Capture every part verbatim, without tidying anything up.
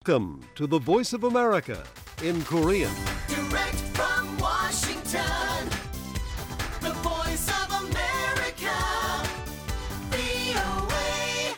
Welcome to the Voice of America in Korean. Direct from Washington, the Voice of America, 브이오에이.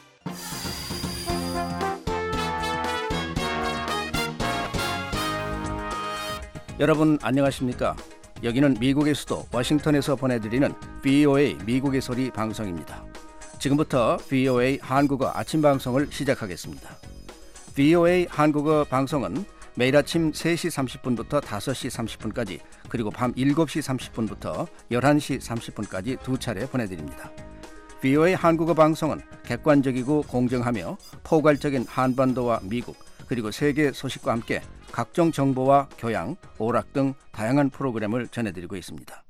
여러분 안녕하십니까? 여기는 미국의 수도 워싱턴에서 보내드리는 브이오에이 미국의 소리 방송입니다. 지금부터 브이오에이 한국어 아침 방송을 시작하겠습니다. 브이오에이 한국어 방송은 매일 아침 세 시 삼십 분부터 다섯 시 삼십 분까지 그리고 밤 일곱 시 삼십 분부터 열한 시 삼십 분까지 두 차례 보내드립니다. 브이오에이 한국어 방송은 객관적이고 공정하며 포괄적인 한반도와 미국 그리고 세계 소식과 함께 각종 정보와 교양, 오락 등 다양한 프로그램을 전해드리고 있습니다.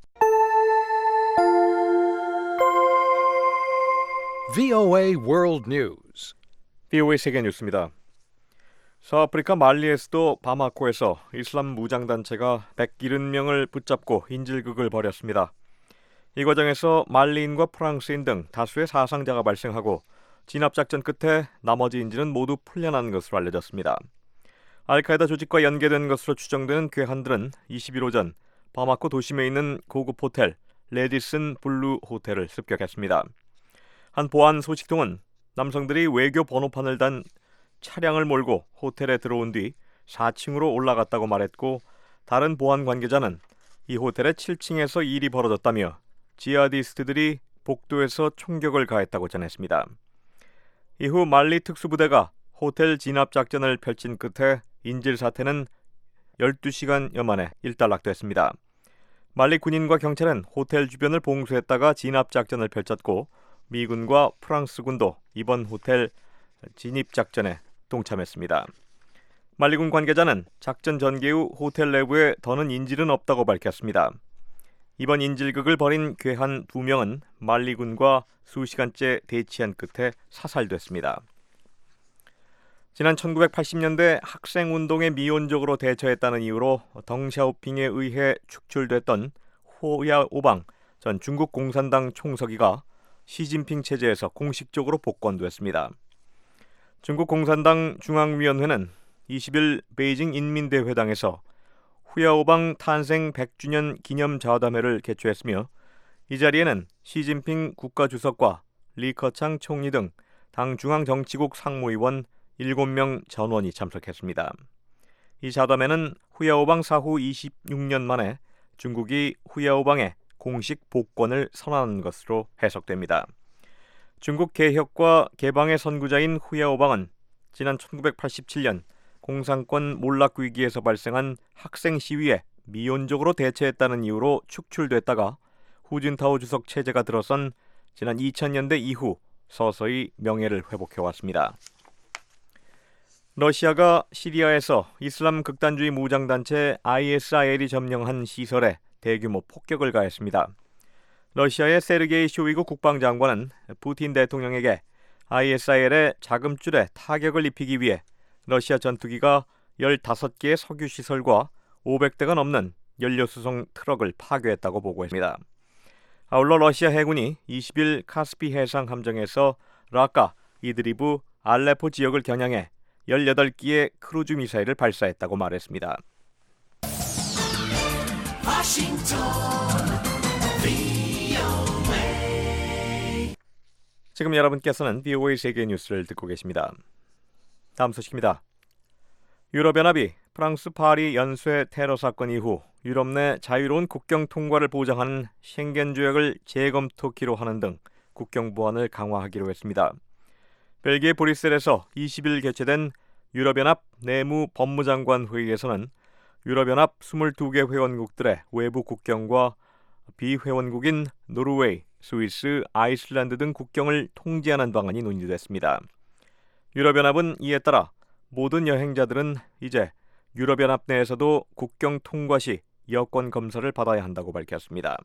브이오에이 World News. 브이오에이 세계 뉴스입니다. 서아프리카 말리의 수도 바마코에서 이슬람 무장단체가 백칠십 명을 붙잡고 인질극을 벌였습니다. 이 과정에서 말리인과 프랑스인 등 다수의 사상자가 발생하고 진압작전 끝에 나머지 인질은 모두 풀려난 것으로 알려졌습니다. 알카에다 조직과 연계된 것으로 추정되는 괴한들은 이십일 오전 바마코 도심에 있는 고급 호텔 레디슨 블루 호텔을 습격했습니다. 한 보안 소식통은 남성들이 외교 번호판을 단 차량을 몰고 호텔에 들어온 뒤 사 층으로 올라갔다고 말했고, 다른 보안 관계자는 이 호텔의 칠 층에서 일이 벌어졌다며 지하디스트들이 복도에서 총격을 가했다고 전했습니다. 이후 말리 특수부대가 호텔 진압작전을 펼친 끝에 인질 사태는 열두 시간여 만에 일단락됐습니다. 말리 군인과 경찰은 호텔 주변을 봉쇄했다가 진압작전을 펼쳤고, 미군과 프랑스군도 이번 호텔 진입작전에 동참했습니다. 말리군 관계자는 작전 전개 후 호텔 내부에 더는 인질은 없다고 밝혔습니다. 이번 인질극을 벌인 괴한 두 명은 말리군과 수시간째 대치한 끝에 사살됐습니다. 지난 천구백팔십 년대 학생운동에 미온적으로 대처했다는 이유로 덩샤오핑에 의해 축출됐던 호야오방 전 중국 공산당 총서기가 시진핑 체제에서 공식적으로 복권됐습니다. 중국 공산당 중앙위원회는 이십 일 베이징 인민대회당에서 후야오방 탄생 백 주년 기념 자담회를 개최했으며, 이 자리에는 시진핑 국가주석과 리커창 총리 등 당 중앙정치국 상무위원 일곱 명 전원이 참석했습니다. 이 자담회는 후야오방 사후 이십육 년 만에 중국이 후야오방에 공식 복권을 선언한 것으로 해석됩니다. 중국 개혁과 개방의 선구자인 후야오방은 지난 천구백팔십칠 년 공산권 몰락 위기에서 발생한 학생 시위에 미온적으로 대처했다는 이유로 축출됐다가 후진타오 주석 체제가 들어선 지난 이천 년대 이후 서서히 명예를 회복해왔습니다. 러시아가 시리아에서 이슬람 극단주의 무장단체 아이에스아이엘이 점령한 시설에 대규모 폭격을 가했습니다. 러시아의 세르게이 쇼이구 국방장관은 푸틴 대통령에게 아이에스아이엘의 자금줄에 타격을 입히기 위해 러시아 전투기가 열다섯 개의 석유시설과 오백 대가 넘는 연료수송 트럭을 파괴했다고 보고했습니다. 아울러 러시아 해군이 이십 일 카스피 해상 함정에서 라카, 이드리브, 알레포 지역을 겨냥해 열여덟 기의 크루즈 미사일을 발사했다고 말했습니다. 지금 여러분께서는 브이오에이 세계 뉴스를 듣고 계십니다. 다음 소식입니다. 유럽연합이 프랑스 파리 연쇄 테러 사건 이후 유럽 내 자유로운 국경 통과를 보장하는 쉥겐 조약을 재검토키로 하는 등 국경 보안을 강화하기로 했습니다. 벨기에 브뤼셀에서 이십 일 개최된 유럽연합 내무 법무장관 회의에서는 유럽연합 이십이 개 회원국들의 외부 국경과 비회원국인 노르웨이, 스위스, 아이슬란드 등 국경을 통제하는 방안이 논의됐습니다. 유럽연합은 이에 따라 모든 여행자들은 이제 유럽연합 내에서도 국경 통과 시 여권 검사를 받아야 한다고 밝혔습니다.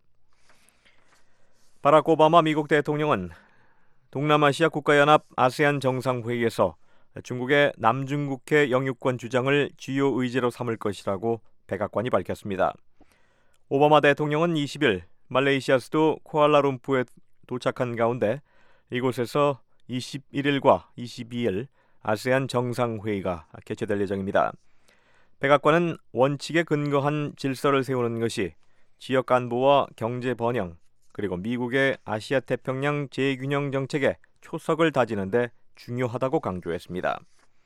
바락 오바마 미국 대통령은 동남아시아 국가연합 아세안 정상회의에서 중국의 남중국해 영유권 주장을 주요 의제로 삼을 것이라고 백악관이 밝혔습니다. 오바마 대통령은 이십 일 말레이시아 수도 쿠알라룸푸르에 도착한 가운데 이곳에서 이십일 일과 이십이 일 아세안 정상회의가 개최될 예정입니다. 백악관은 원칙에 근거한 질서를 세우는 것이 지역 안보와 경제 번영, 그리고 미국의 아시아 태평양 재균형 정책에 초석을 다지는 데 중요하다고 강조했습니다.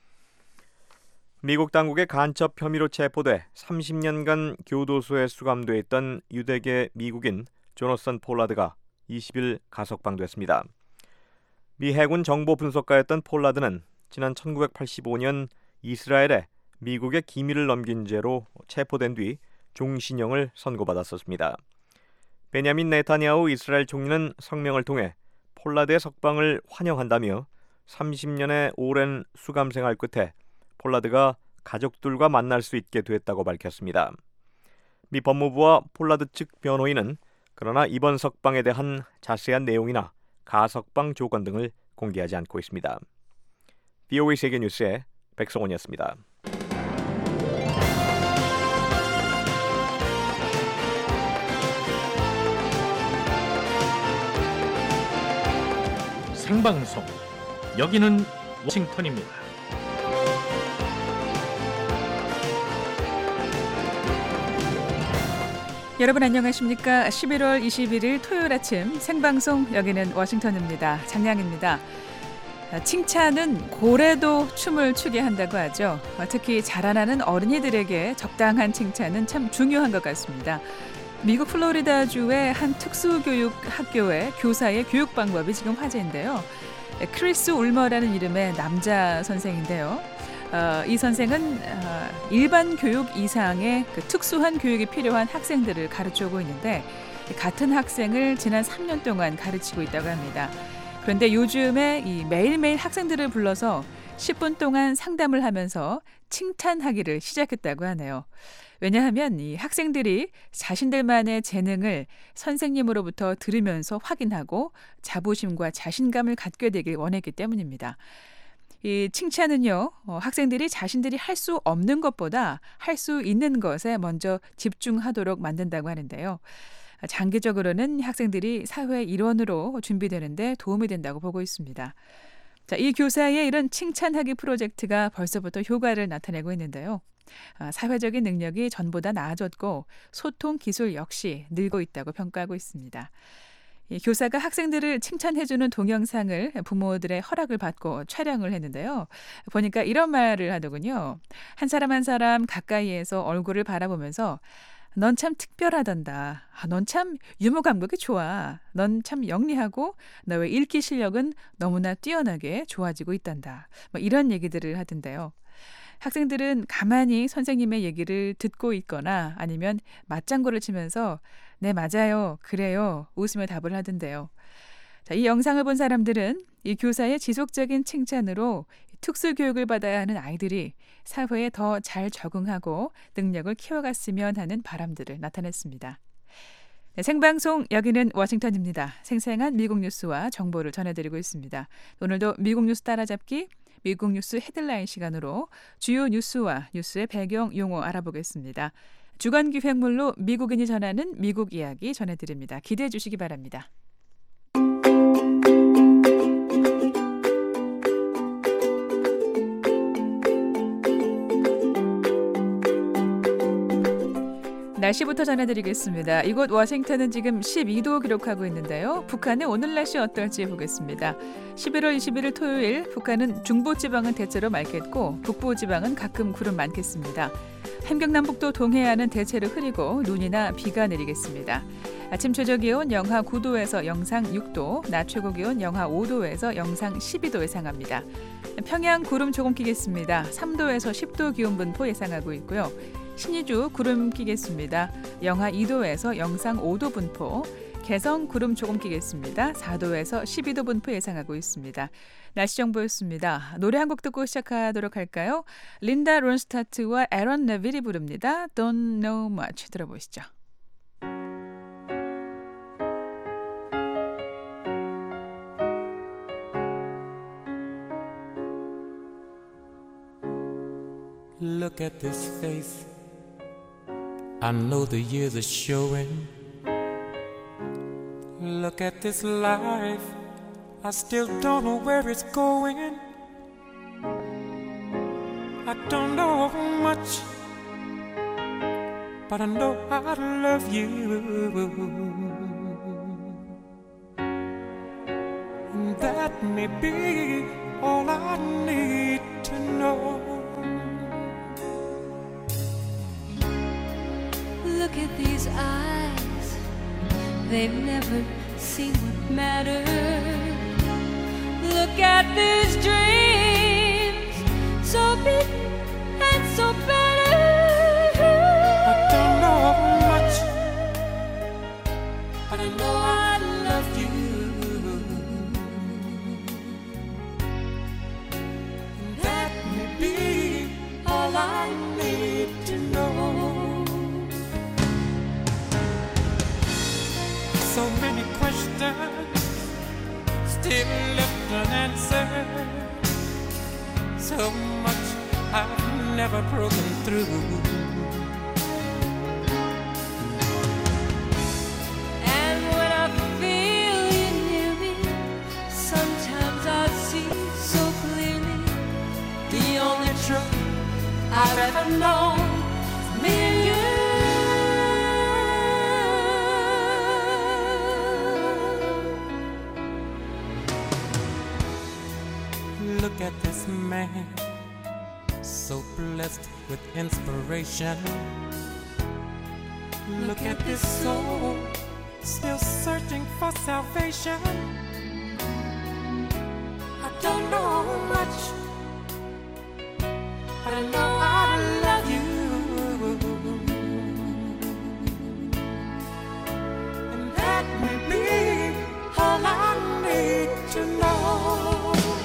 미국 당국의 간첩 혐의로 체포돼 삼십 년간 교도소에 수감돼 있던 유대계 미국인 조너선 폴라드가 이십 일 가석방됐습니다. 미 해군 정보 분석가였던 폴라드는 지난 천구백팔십오 년 이스라엘에 미국의 기밀을 넘긴 죄로 체포된 뒤 종신형을 선고받았었습니다. 베냐민 네타냐후 이스라엘 총리는 성명을 통해 폴라드의 석방을 환영한다며 삼십 년의 오랜 수감 생활 끝에 폴라드가 가족들과 만날 수 있게 됐다고 밝혔습니다. 미 법무부와 폴라드 측 변호인은 그러나 이번 석방에 대한 자세한 내용이나 가석방 조건 등을 공개하지 않고 있습니다. 브이오에이 세계뉴스의 백성원이었습니다. 생방송, 여기는 워싱턴입니다. 여러분 안녕하십니까? 십일월 이십일일 토요일 아침 생방송, 여기는 워싱턴입니다. 장량입니다. 칭찬은 고래도 춤을 추게 한다고 하죠. 특히 자라나는 어린이들에게 적당한 칭찬은 참 중요한 것 같습니다. 미국 플로리다주의 한 특수교육 학교의 교사의 교육 방법이 지금 화제인데요. 크리스 울머라는 이름의 남자 선생인데요. 어, 이 선생은 어, 일반 교육 이상의 그 특수한 교육이 필요한 학생들을 가르쳐오고 있는데, 같은 학생을 지난 삼 년 동안 가르치고 있다고 합니다. 그런데 요즘에 이 매일매일 학생들을 불러서 십 분 동안 상담을 하면서 칭찬하기를 시작했다고 하네요. 왜냐하면 이 학생들이 자신들만의 재능을 선생님으로부터 들으면서 확인하고 자부심과 자신감을 갖게 되길 원했기 때문입니다. 이 칭찬은요, 어, 학생들이 자신들이 할 수 없는 것보다 할 수 있는 것에 먼저 집중하도록 만든다고 하는데요. 장기적으로는 학생들이 사회의 일원으로 준비되는데 도움이 된다고 보고 있습니다. 자, 이 교사의 이런 칭찬하기 프로젝트가 벌써부터 효과를 나타내고 있는데요. 아, 사회적인 능력이 전보다 나아졌고 소통 기술 역시 늘고 있다고 평가하고 있습니다. 이 교사가 학생들을 칭찬해주는 동영상을 부모들의 허락을 받고 촬영을 했는데요. 보니까 이런 말을 하더군요. 한 사람 한 사람 가까이에서 얼굴을 바라보면서 넌 참 특별하단다. 아, 넌 참 유머 감각이 좋아. 넌 참 영리하고 너의 읽기 실력은 너무나 뛰어나게 좋아지고 있단다. 뭐 이런 얘기들을 하던데요. 학생들은 가만히 선생님의 얘기를 듣고 있거나 아니면 맞장구를 치면서 네, 맞아요, 그래요 웃으며 답을 하던데요. 자, 이 영상을 본 사람들은 이 교사의 지속적인 칭찬으로 특수교육을 받아야 하는 아이들이 사회에 더 잘 적응하고 능력을 키워갔으면 하는 바람들을 나타냈습니다. 네, 생방송, 여기는 워싱턴입니다. 생생한 미국 뉴스와 정보를 전해드리고 있습니다. 오늘도 미국 뉴스 따라잡기, 미국 뉴스 헤드라인 시간으로 주요 뉴스와 뉴스의 배경 용어 알아보겠습니다. 주간 기획물로 미국인이 전하는 미국 이야기 전해드립니다. 기대해 주시기 바랍니다. 날씨부터 전해드리겠습니다. 이곳 워싱턴은 지금 십이 도 기록하고 있는데요. 북한의 오늘 날씨 어떨지 보겠습니다. 십일월 이십일일 토요일, 북한은 중부지방은 대체로 맑겠고 북부지방은 가끔 구름 많겠습니다. 함경남북도 동해안은 대체로 흐리고 눈이나 비가 내리겠습니다. 아침 최저기온 영하 구 도에서 영상 육 도, 낮 최고기온 영하 오 도에서 영상 십이 도 예상합니다. 평양 구름 조금 끼겠습니다. 삼 도에서 십 도 기온 분포 예상하고 있고요. 신의주 구름 끼겠습니다. 영하 이 도에서 영상 오 도 분포, 개성 구름 조금 끼겠습니다. 사 도에서 십이 도 분포 예상하고 있습니다. 날씨 정보였습니다. 노래 한 곡 듣고 시작하도록 할까요? 린다 론스타트와 에런 네빌이 부릅니다. Don't know much. 들어보시죠. Look at this face. I know the years are showing. Look at this life. I still don't know where it's going. don't know much, but I know I love you. And that may be all I need to know. Look at these eyes, they've never seen what matters. Look at these dreams, so big and so better. I don't know much, but I know I love you. And that may be all I need to know. So many questions still left unanswered. So much I've never broken through. And when I feel you near me, sometimes I see so clearly the only truth I've ever known is me and you. Look at this man, so blessed with inspiration. Look at this soul, still searching for salvation. I don't know much, but I know I love you. And that may be all I need to know.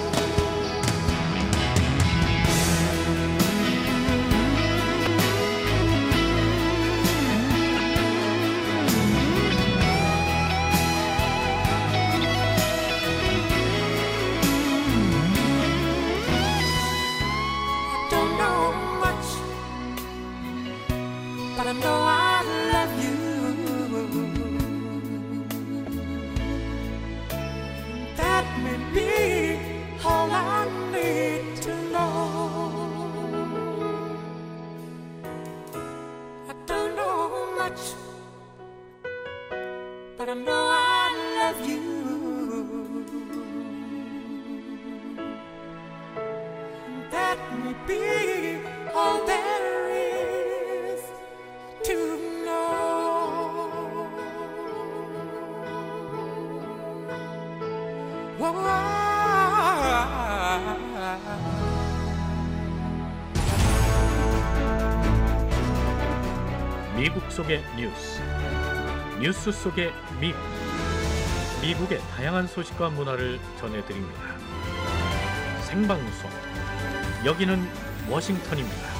But I know I love you. That may be all I need to know. I don't know much, but I know I love you. That may be all there is to know. Whoa. 미국 속의 뉴스, 뉴스 속의 미국, 미국의 다양한 소식과 문화를 전해드립니다. 생방송, 여기는 워싱턴입니다.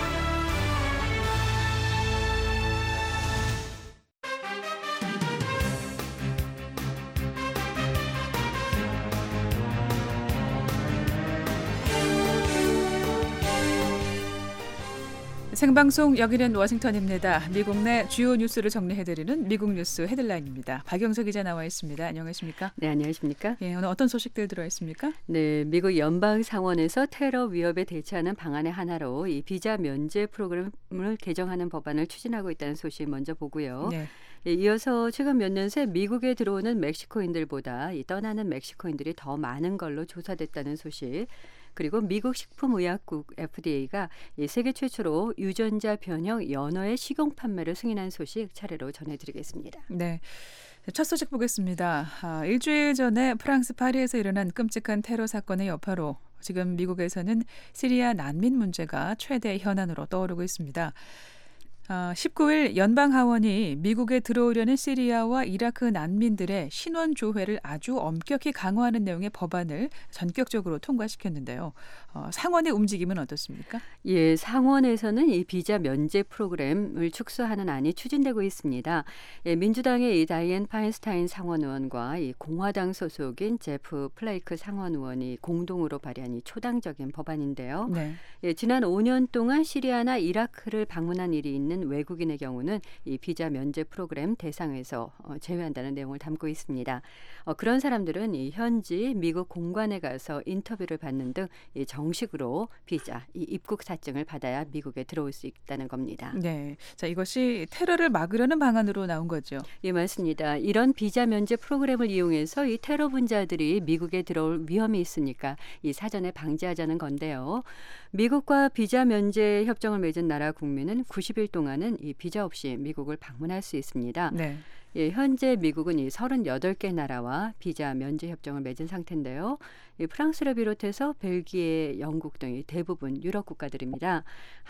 생방송 여기는 워싱턴입니다. 미국 내 주요 뉴스를 정리해드리는 미국 뉴스 헤드라인입니다. 박영석 기자 나와 있습니다. 안녕하십니까? 네, 안녕하십니까? 예, 오늘 어떤 소식들 들어 있습니까? 네, 미국 연방 상원에서 테러 위협에 대처하는 방안의 하나로 이 비자 면제 프로그램을 개정하는 법안을 추진하고 있다는 소식 먼저 보고요. 네. 예, 이어서 최근 몇 년 새 미국에 들어오는 멕시코인들보다 이 떠나는 멕시코인들이 더 많은 걸로 조사됐다는 소식. 그리고 미국 식품의약국 에프디에이가 세계 최초로 유전자 변형 연어의 식용 판매를 승인한 소식 차례로 전해드리겠습니다. 네, 첫 소식 보겠습니다. 아, 일주일 전에 프랑스 파리에서 일어난 끔찍한 테러 사건의 여파로 지금 미국에서는 시리아 난민 문제가 최대 현안으로 떠오르고 있습니다. 어, 십구 일 연방하원이 미국에 들어오려는 시리아와 이라크 난민들의 신원 조회를 아주 엄격히 강화하는 내용의 법안을 전격적으로 통과시켰는데요. 어, 상원의 움직임은 어떻습니까? 예, 상원에서는 이 비자 면제 프로그램을 축소하는 안이 추진되고 있습니다. 예, 민주당의 이 다이앤 파인스타인 상원의원과 이 공화당 소속인 제프 플레이크 상원의원이 공동으로 발의한 이 초당적인 법안인데요. 네. 예, 지난 오 년 동안 시리아나 이라크를 방문한 일이 있는 있는 외국인의 경우는 이 비자 면제 프로그램 대상에서 어, 제외한다는 내용을 담고 있습니다. 어, 그런 사람들은 이 현지 미국 공관에 가서 인터뷰를 받는 등 이 정식으로 비자, 이 입국 사증을 받아야 미국에 들어올 수 있다는 겁니다. 네, 자 이것이 테러를 막으려는 방안으로 나온 거죠. 예, 맞습니다. 이런 비자 면제 프로그램을 이용해서 이 테러 분자들이 미국에 들어올 위험이 있으니까 이 사전에 방지하자는 건데요. 미국과 비자 면제 협정을 맺은 나라 국민은 구십 일 동안은 이 비자 없이 미국을 방문할 수 있습니다. 네. 예, 현재 미국은 이 서른여덟 개 나라와 비자 면제 협정을 맺은 상태인데요. 이 프랑스를 비롯해서 벨기에, 영국 등이 대부분 유럽 국가들입니다.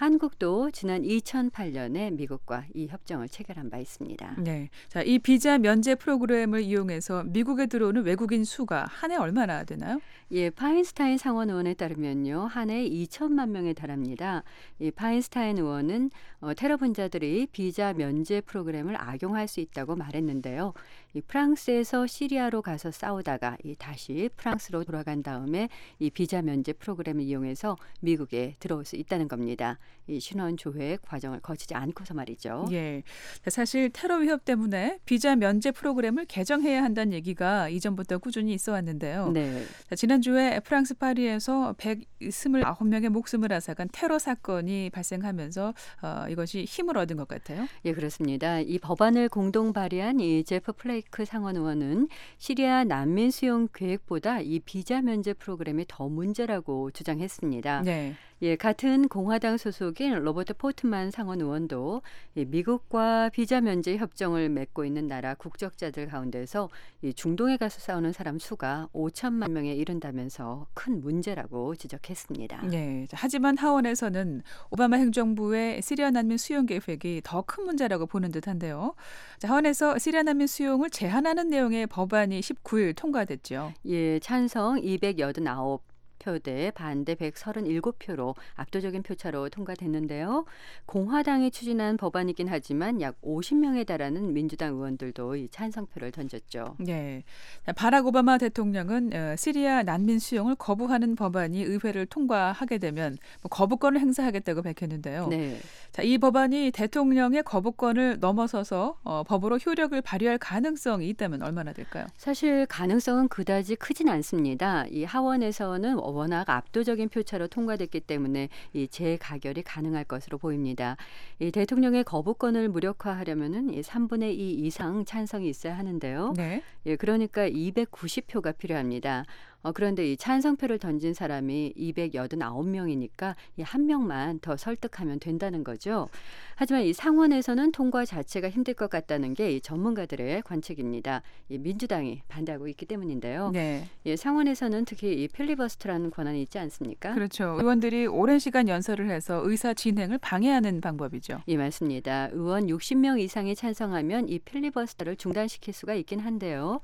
한국도 지난 이천팔 년에 미국과 이 협정을 체결한 바 있습니다. 네, 자 이 비자 면제 프로그램을 이용해서 미국에 들어오는 외국인 수가 한 해 얼마나 되나요? 예, 파인스타인 상원 의원에 따르면요, 한 해 이천만 명에 달합니다. 이 파인스타인 의원은 어, 테러 분자들이 비자 면제 프로그램을 악용할 수 있다고 말했는데요. 이 프랑스에서 시리아로 가서 싸우다가 이 다시 프랑스로 돌아간 다음에 이 비자 면제 프로그램을 이용해서 미국에 들어올 수 있다는 겁니다. 이 신원 조회 과정을 거치지 않고서 말이죠. 예, 사실 테러 위협 때문에 비자 면제 프로그램을 개정해야 한다는 얘기가 이전부터 꾸준히 있어 왔는데요. 네. 자, 지난주에 프랑스 파리에서 백이십구 명의 목숨을 앗아간 테러 사건이 발생하면서 어, 이것이 힘을 얻은 것 같아요. 예, 그렇습니다. 이 법안을 공동 발의한 이 제프 플레이크 상원 의원은 시리아 난민 수용 계획보다 이 비자 면제 프로그램이 더 문제라고 주장했습니다. 네. 예, 같은 공화당 소속인 로버트 포트만 상원 의원도 이 미국과 비자 면제 협정을 맺고 있는 나라 국적자들 가운데서 이 중동에 가서 싸우는 사람 수가 오천만 명에 이른다면서 큰 문제라고 지적했습니다. 네, 하지만 하원에서는 오바마 행정부의 시리아 난민 수용 계획이 더 큰 문제라고 보는 듯한데요. 자, 하원에서 시리아 난민 수용을 제한하는 내용의 법안이 십구 일 통과됐죠. 예, 찬성 이백팔십구 표대 반대 백삼십칠 표로 압도적인 표차로 통과됐는데요. 공화당이 추진한 법안이긴 하지만 약 오십 명에 달하는 민주당 의원들도 이 찬성표를 던졌죠. 네, 바락 오바마 대통령은 시리아 난민 수용을 거부하는 법안이 의회를 통과하게 되면 거부권을 행사하겠다고 밝혔는데요. 네. 자, 이 법안이 대통령의 거부권을 넘어서서 어, 법으로 효력을 발휘할 가능성이 있다면 얼마나 될까요? 사실 가능성은 그다지 크진 않습니다. 이 하원에서는 워낙 압도적인 표차로 통과됐기 때문에 이 재가결이 가능할 것으로 보입니다. 이 대통령의 거부권을 무력화하려면은 이 삼분의 이 이상 찬성이 있어야 하는데요. 네. 예, 그러니까 이백구십 표가 필요합니다. 어, 그런데 이 찬성표를 던진 사람이 이백팔십구 명이니까 이 한 명만 더 설득하면 된다는 거죠. 하지만 이 상원에서는 통과 자체가 힘들 것 같다는 게 이 전문가들의 관측입니다. 이 민주당이 반대하고 있기 때문인데요. 네. 예, 상원에서는 특히 이 필리버스터라는 권한이 있지 않습니까? 그렇죠. 의원들이 오랜 시간 연설을 해서 의사 진행을 방해하는 방법이죠. 예, 맞습니다. 의원 육십 명 이상이 찬성하면 이 필리버스터를 중단시킬 수가 있긴 한데요.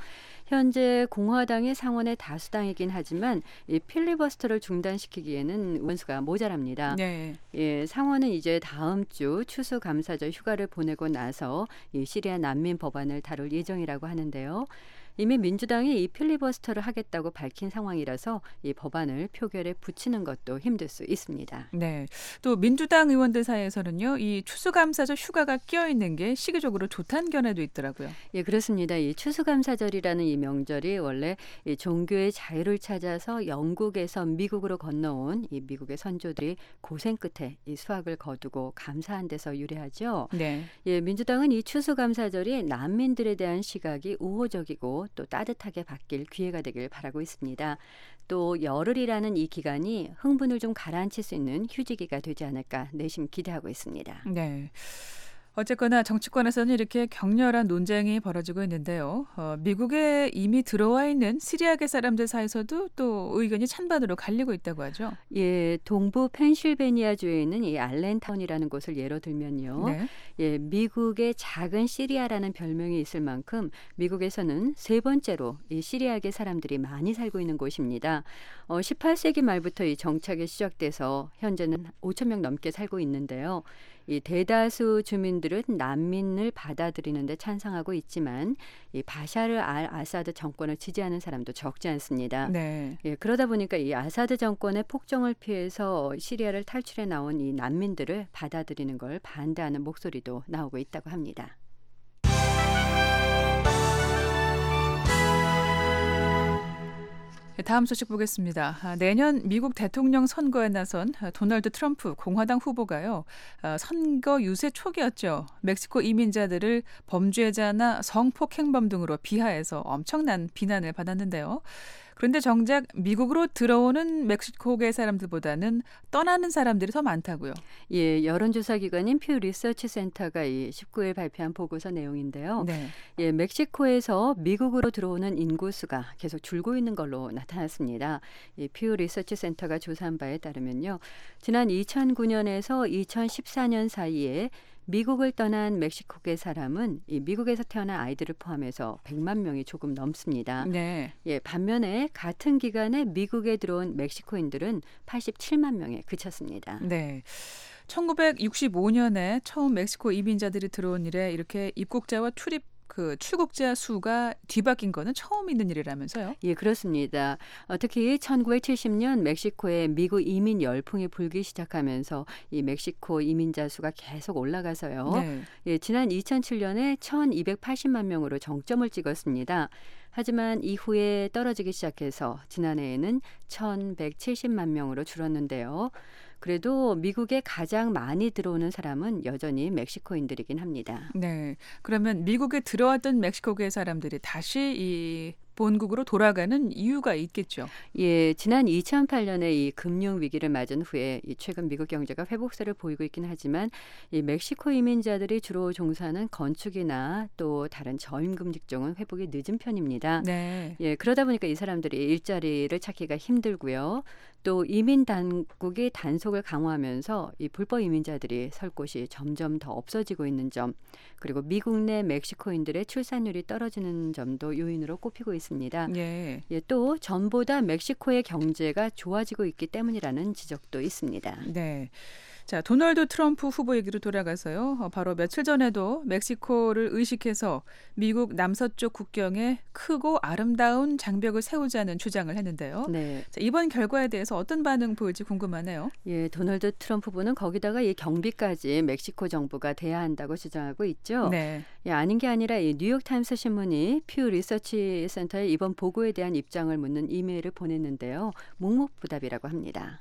현재 공화당이 상원의 다수당이긴 하지만 이 필리버스터를 중단시키기에는 의원수가 모자랍니다. 네. 예, 상원은 이제 다음 주 추수감사절 휴가를 보내고 나서 이 시리아 난민 법안을 다룰 예정이라고 하는데요. 이미 민주당이 이 필리버스터를 하겠다고 밝힌 상황이라서 이 법안을 표결에 붙이는 것도 힘들 수 있습니다. 네. 또 민주당 의원들 사이에서는요, 이 추수감사절 휴가가 끼어 있는 게 시기적으로 좋다는 견해도 있더라고요. 예, 그렇습니다. 이 추수감사절이라는 이 명절이 원래 이 종교의 자유를 찾아서 영국에서 미국으로 건너온 이 미국의 선조들이 고생 끝에 이 수확을 거두고 감사한 데서 유래하죠. 네. 예, 민주당은 이 추수감사절이 난민들에 대한 시각이 우호적이고 또 따뜻하게 바뀔 기회가 되길 바라고 있습니다. 또 열흘이라는 이 기간이 흥분을 좀 가라앉힐 수 있는 휴지기가 되지 않을까 내심 기대하고 있습니다. 네. 어쨌거나 정치권에서는 이렇게 격렬한 논쟁이 벌어지고 있는데요. 어, 미국에 이미 들어와 있는 시리아계 사람들 사이에서도 또 의견이 찬반으로 갈리고 있다고 하죠. 예, 동부 펜실베니아주에 있는 이 알렌타운이라는 곳을 예로 들면요. 네. 예, 미국의 작은 시리아라는 별명이 있을 만큼 미국에서는 세 번째로 이 시리아계 사람들이 많이 살고 있는 곳입니다. 어, 십팔 세기 말부터 이 정착이 시작돼서 현재는 오천 명 넘게 살고 있는데요. 이 대다수 주민들은 난민을 받아들이는데 찬성하고 있지만 이 바샤르 알 아사드 정권을 지지하는 사람도 적지 않습니다. 네. 예, 그러다 보니까 이 아사드 정권의 폭정을 피해서 시리아를 탈출해 나온 이 난민들을 받아들이는 걸 반대하는 목소리도 나오고 있다고 합니다. 다음 소식 보겠습니다. 아, 내년 미국 대통령 선거에 나선 도널드 트럼프 공화당 후보가요. 아, 선거 유세 초기였죠. 멕시코 이민자들을 범죄자나 성폭행범 등으로 비하해서 엄청난 비난을 받았는데요. 그런데 정작 미국으로 들어오는 멕시코계 사람들보다는 떠나는 사람들이 더 많다고요. 예, 여론조사 기관인 퓨 리서치 센터가 이 십구 일 발표한 보고서 내용인데요. 네. 예, 멕시코에서 미국으로 들어오는 인구수가 계속 줄고 있는 걸로 나타났습니다. 이 퓨 리서치 센터가 조사한 바에 따르면요. 지난 이천구 년에서 이천십사 년 사이에 미국을 떠난 멕시코계 사람은 이 미국에서 태어난 아이들을 포함해서 백만 명이 조금 넘습니다. 네. 예, 반면에 같은 기간에 미국에 들어온 멕시코인들은 팔십칠만 명에 그쳤습니다. 네. 천구백육십오 년에 처음 멕시코 이민자들이 들어온 이래 이렇게 입국자와 출입 그 출국자 수가 뒤바뀐 거는 처음 있는 일이라면서요? 예, 그렇습니다. 어, 특히 천구백칠십 년 멕시코에 미국 이민 열풍이 불기 시작하면서 이 멕시코 이민자 수가 계속 올라가서요. 네. 예, 지난 이천칠 년에 천이백팔십만 명으로 정점을 찍었습니다. 하지만 이후에 떨어지기 시작해서 지난해에는 천백칠십만 명으로 줄었는데요. 그래도 미국에 가장 많이 들어오는 사람은 여전히 멕시코인들이긴 합니다. 네. 그러면 미국에 들어왔던 멕시코계 사람들이 다시 이 본국으로 돌아가는 이유가 있겠죠. 예, 지난 이천팔 년에 이 금융 위기를 맞은 후에 이 최근 미국 경제가 회복세를 보이고 있긴 하지만 이 멕시코 이민자들이 주로 종사하는 건축이나 또 다른 저임금 직종은 회복이 늦은 편입니다. 네. 예, 그러다 보니까 이 사람들이 일자리를 찾기가 힘들고요. 또 이민 당국이 단속을 강화하면서 이 불법 이민자들이 설 곳이 점점 더 없어지고 있는 점, 그리고 미국 내 멕시코인들의 출산율이 떨어지는 점도 요인으로 꼽히고 있습니다. 예. 예, 또 전보다 멕시코의 경제가 좋아지고 있기 때문이라는 지적도 있습니다. 네. 자, 도널드 트럼프 후보 얘기로 돌아가서요. 어, 바로 며칠 전에도 멕시코를 의식해서 미국 남서쪽 국경에 크고 아름다운 장벽을 세우자는 주장을 했는데요. 네. 자, 이번 결과에 대해서 어떤 반응 보일지 궁금하네요. 예, 도널드 트럼프 후보는 거기다가 이 경비까지 멕시코 정부가 대야 한다고 주장하고 있죠. 네. 예, 아닌 게 아니라 이 뉴욕 타임스 신문이 퓨 리서치 센터의 이번 보고에 대한 입장을 묻는 이메일을 보냈는데요. 묵묵부답이라고 합니다.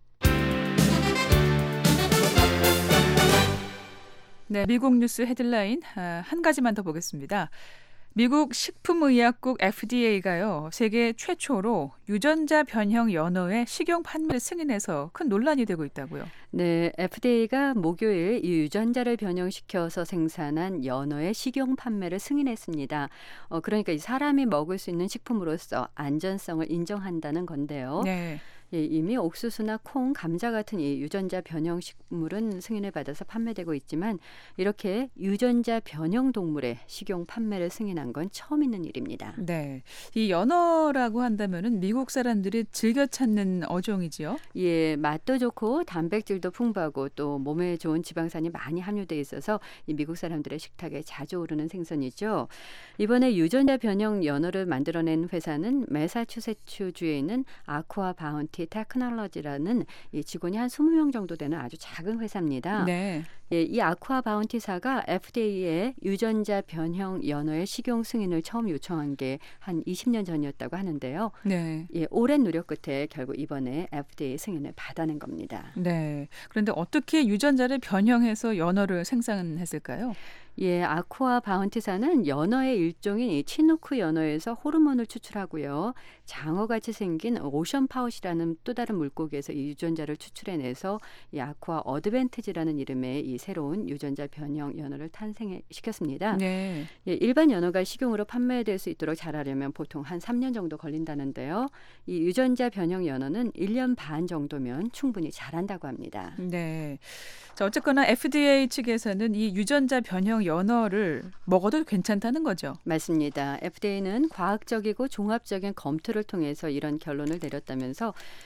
네, 미국 뉴스 헤드라인 아, 한 가지만 더 보겠습니다. 미국 식품의약국 에프디에이가요. 세계 최초로 유전자 변형 연어의 식용 판매를 승인해서 큰 논란이 되고 있다고요. 네, 에프디에이가 목요일 이 유전자를 변형시켜서 생산한 연어의 식용 판매를 승인했습니다. 어, 그러니까 이 사람이 먹을 수 있는 식품으로서 안전성을 인정한다는 건데요. 네. 예, 이미 옥수수나 콩, 감자 같은 이 유전자 변형 식물은 승인을 받아서 판매되고 있지만 이렇게 유전자 변형 동물의 식용 판매를 승인한 건 처음 있는 일입니다. 네, 이 연어라고 한다면은 미국 사람들이 즐겨 찾는 어종이지요. 예, 맛도 좋고 단백질도 풍부하고 또 몸에 좋은 지방산이 많이 함유돼 있어서 이 미국 사람들의 식탁에 자주 오르는 생선이죠. 이번에 유전자 변형 연어를 만들어낸 회사는 매사추세츠주에 있는 아쿠아 바운티 테크놀로지라는 이 직원이 한 이십 명 정도 되는 아주 작은 회사입니다. 네. 예, 이 아쿠아 바운티사가 에프디에이에 유전자 변형 연어의 식용 승인을 처음 요청한 게 한 이십 년 전이었다고 하는데요. 네. 예, 오랜 노력 끝에 결국 이번에 에프디에이 승인을 받아낸 겁니다. 네. 그런데 어떻게 유전자를 변형해서 연어를 생산했을까요? 예, 아쿠아 바운티사는 연어의 일종인 이 치누크 연어에서 호르몬을 추출하고요. 장어같이 생긴 오션 파웃이라는 또 다른 물고기에서 이 유전자를 추출해내서 이 아쿠아 어드밴티지라는 이름의 이 새로운 유전자 변형 연어를 탄생시켰습니다. 네. 예, 일반 연어가 식용으로 판매될 수 있도록 자라려면 보통 한 삼 년 정도 걸린다는데요. 이 유전자 변형 연어는 일 년 반 정도면 충분히 자란다고 합니다. 네. 자, 어쨌거나 에프디에이 측에서는 이 유전자 변형 연어를 먹어도 괜찮다는 거죠. 맞습니다. 에프디에이는 과학적이고 종합적인 검토를 통해서 이런 결론을 내렸다면서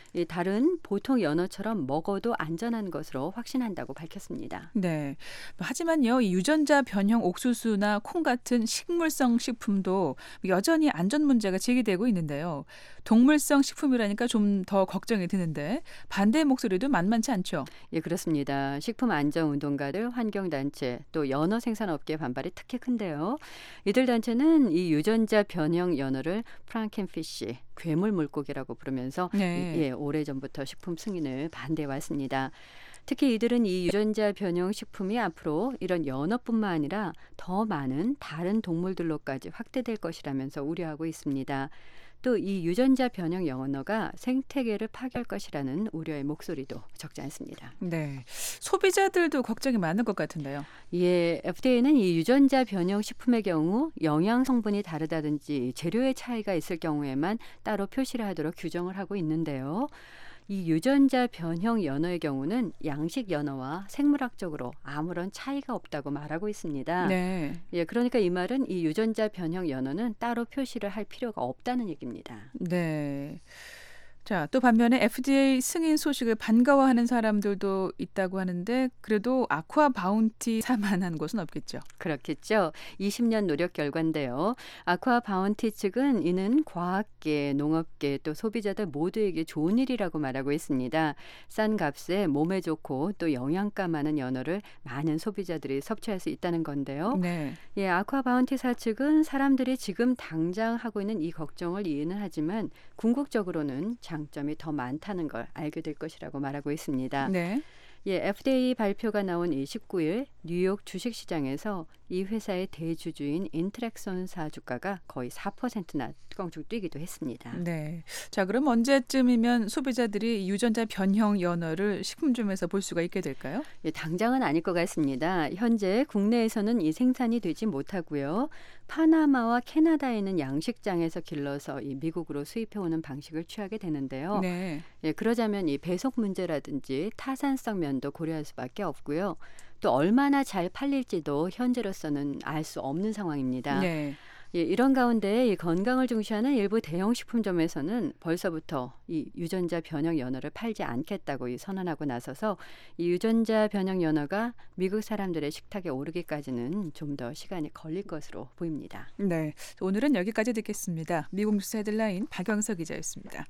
이 다른 보통 연어처럼 먹어도 안전한 것으로 확신한다고 밝혔습니다. 네. 하지만요, 이 유전자 변형 옥수수나 콩 같은 식물성 식품도 여전히 안전 문제가 제기되고 있는데요. 동물성 식품이라니까 좀 더 걱정이 드는데 반대의 목소리도 만만치 않죠. 예, 그렇습니다. 식품안전운동가들, 환경단체, 또 연어 생산업계 반발이 특히 큰데요. 이들 단체는 이 유전자 변형 연어를 프랑켄피쉬, 괴물 물고기라고 부르면서 네. 예, 오래전부터 식품 승인을 반대해 왔습니다. 특히 이들은 이 유전자 변형 식품이 앞으로 이런 연어뿐만 아니라 더 많은 다른 동물들로까지 확대될 것이라면서 우려하고 있습니다. 또 이 유전자 변형 연어가 생태계를 파괴할 것이라는 우려의 목소리도 적지 않습니다. 네. 소비자들도 걱정이 많은 것 같은데요. 예, 에프디에이는 이 유전자 변형 식품의 경우 영양 성분이 다르다든지 재료의 차이가 있을 경우에만 따로 표시를 하도록 규정을 하고 있는데요. 이 유전자 변형 연어의 경우는 양식 연어와 생물학적으로 아무런 차이가 없다고 말하고 있습니다. 네. 예, 그러니까 이 말은 이 유전자 변형 연어는 따로 표시를 할 필요가 없다는 얘기입니다. 네. 자, 또 반면에 에프디에이 승인 소식을 반가워하는 사람들도 있다고 하는데 그래도 아쿠아 바운티 사만한 곳은 없겠죠. 그렇겠죠. 이십 년 노력 결과인데요. 아쿠아 바운티 측은 이는 과학계, 농업계 또 소비자들 모두에게 좋은 일이라고 말하고 있습니다. 싼 값에 몸에 좋고 또 영양가 많은 연어를 많은 소비자들이 섭취할 수 있다는 건데요. 네. 예, 아쿠아 바운티사 측은 사람들이 지금 당장 하고 있는 이 걱정을 이해는 하지만 궁극적으로는 장점이 더 많다는 걸 알게 될 것이라고 말하고 있습니다. 네. 예, 에프디에이 발표가 나온 이 십구 일 뉴욕 주식시장에서 이 회사의 대주주인 인트랙선사 주가가 거의 사 퍼센트나 껑충 뛰기도 했습니다. 네. 자, 그럼 언제쯤이면 소비자들이 유전자 변형 연어를 식품점에서 볼 수가 있게 될까요? 예, 당장은 아닐 것 같습니다. 현재 국내에서는 이 생산이 되지 못하고요. 파나마와 캐나다에는 양식장에서 길러서 이 미국으로 수입해오는 방식을 취하게 되는데요. 네. 예, 그러자면 이 배송 문제라든지 타산성 면도 고려할 수밖에 없고요. 또 얼마나 잘 팔릴지도 현재로서는 알 수 없는 상황입니다. 네. 예, 이런 가운데 이 건강을 중시하는 일부 대형 식품점에서는 벌써부터 이 유전자 변형 연어를 팔지 않겠다고 이 선언하고 나서서 이 유전자 변형 연어가 미국 사람들의 식탁에 오르기까지는 좀 더 시간이 걸릴 것으로 보입니다. 네. 오늘은 여기까지 듣겠습니다. 미국 뉴스 헤드라인 박영서 기자였습니다.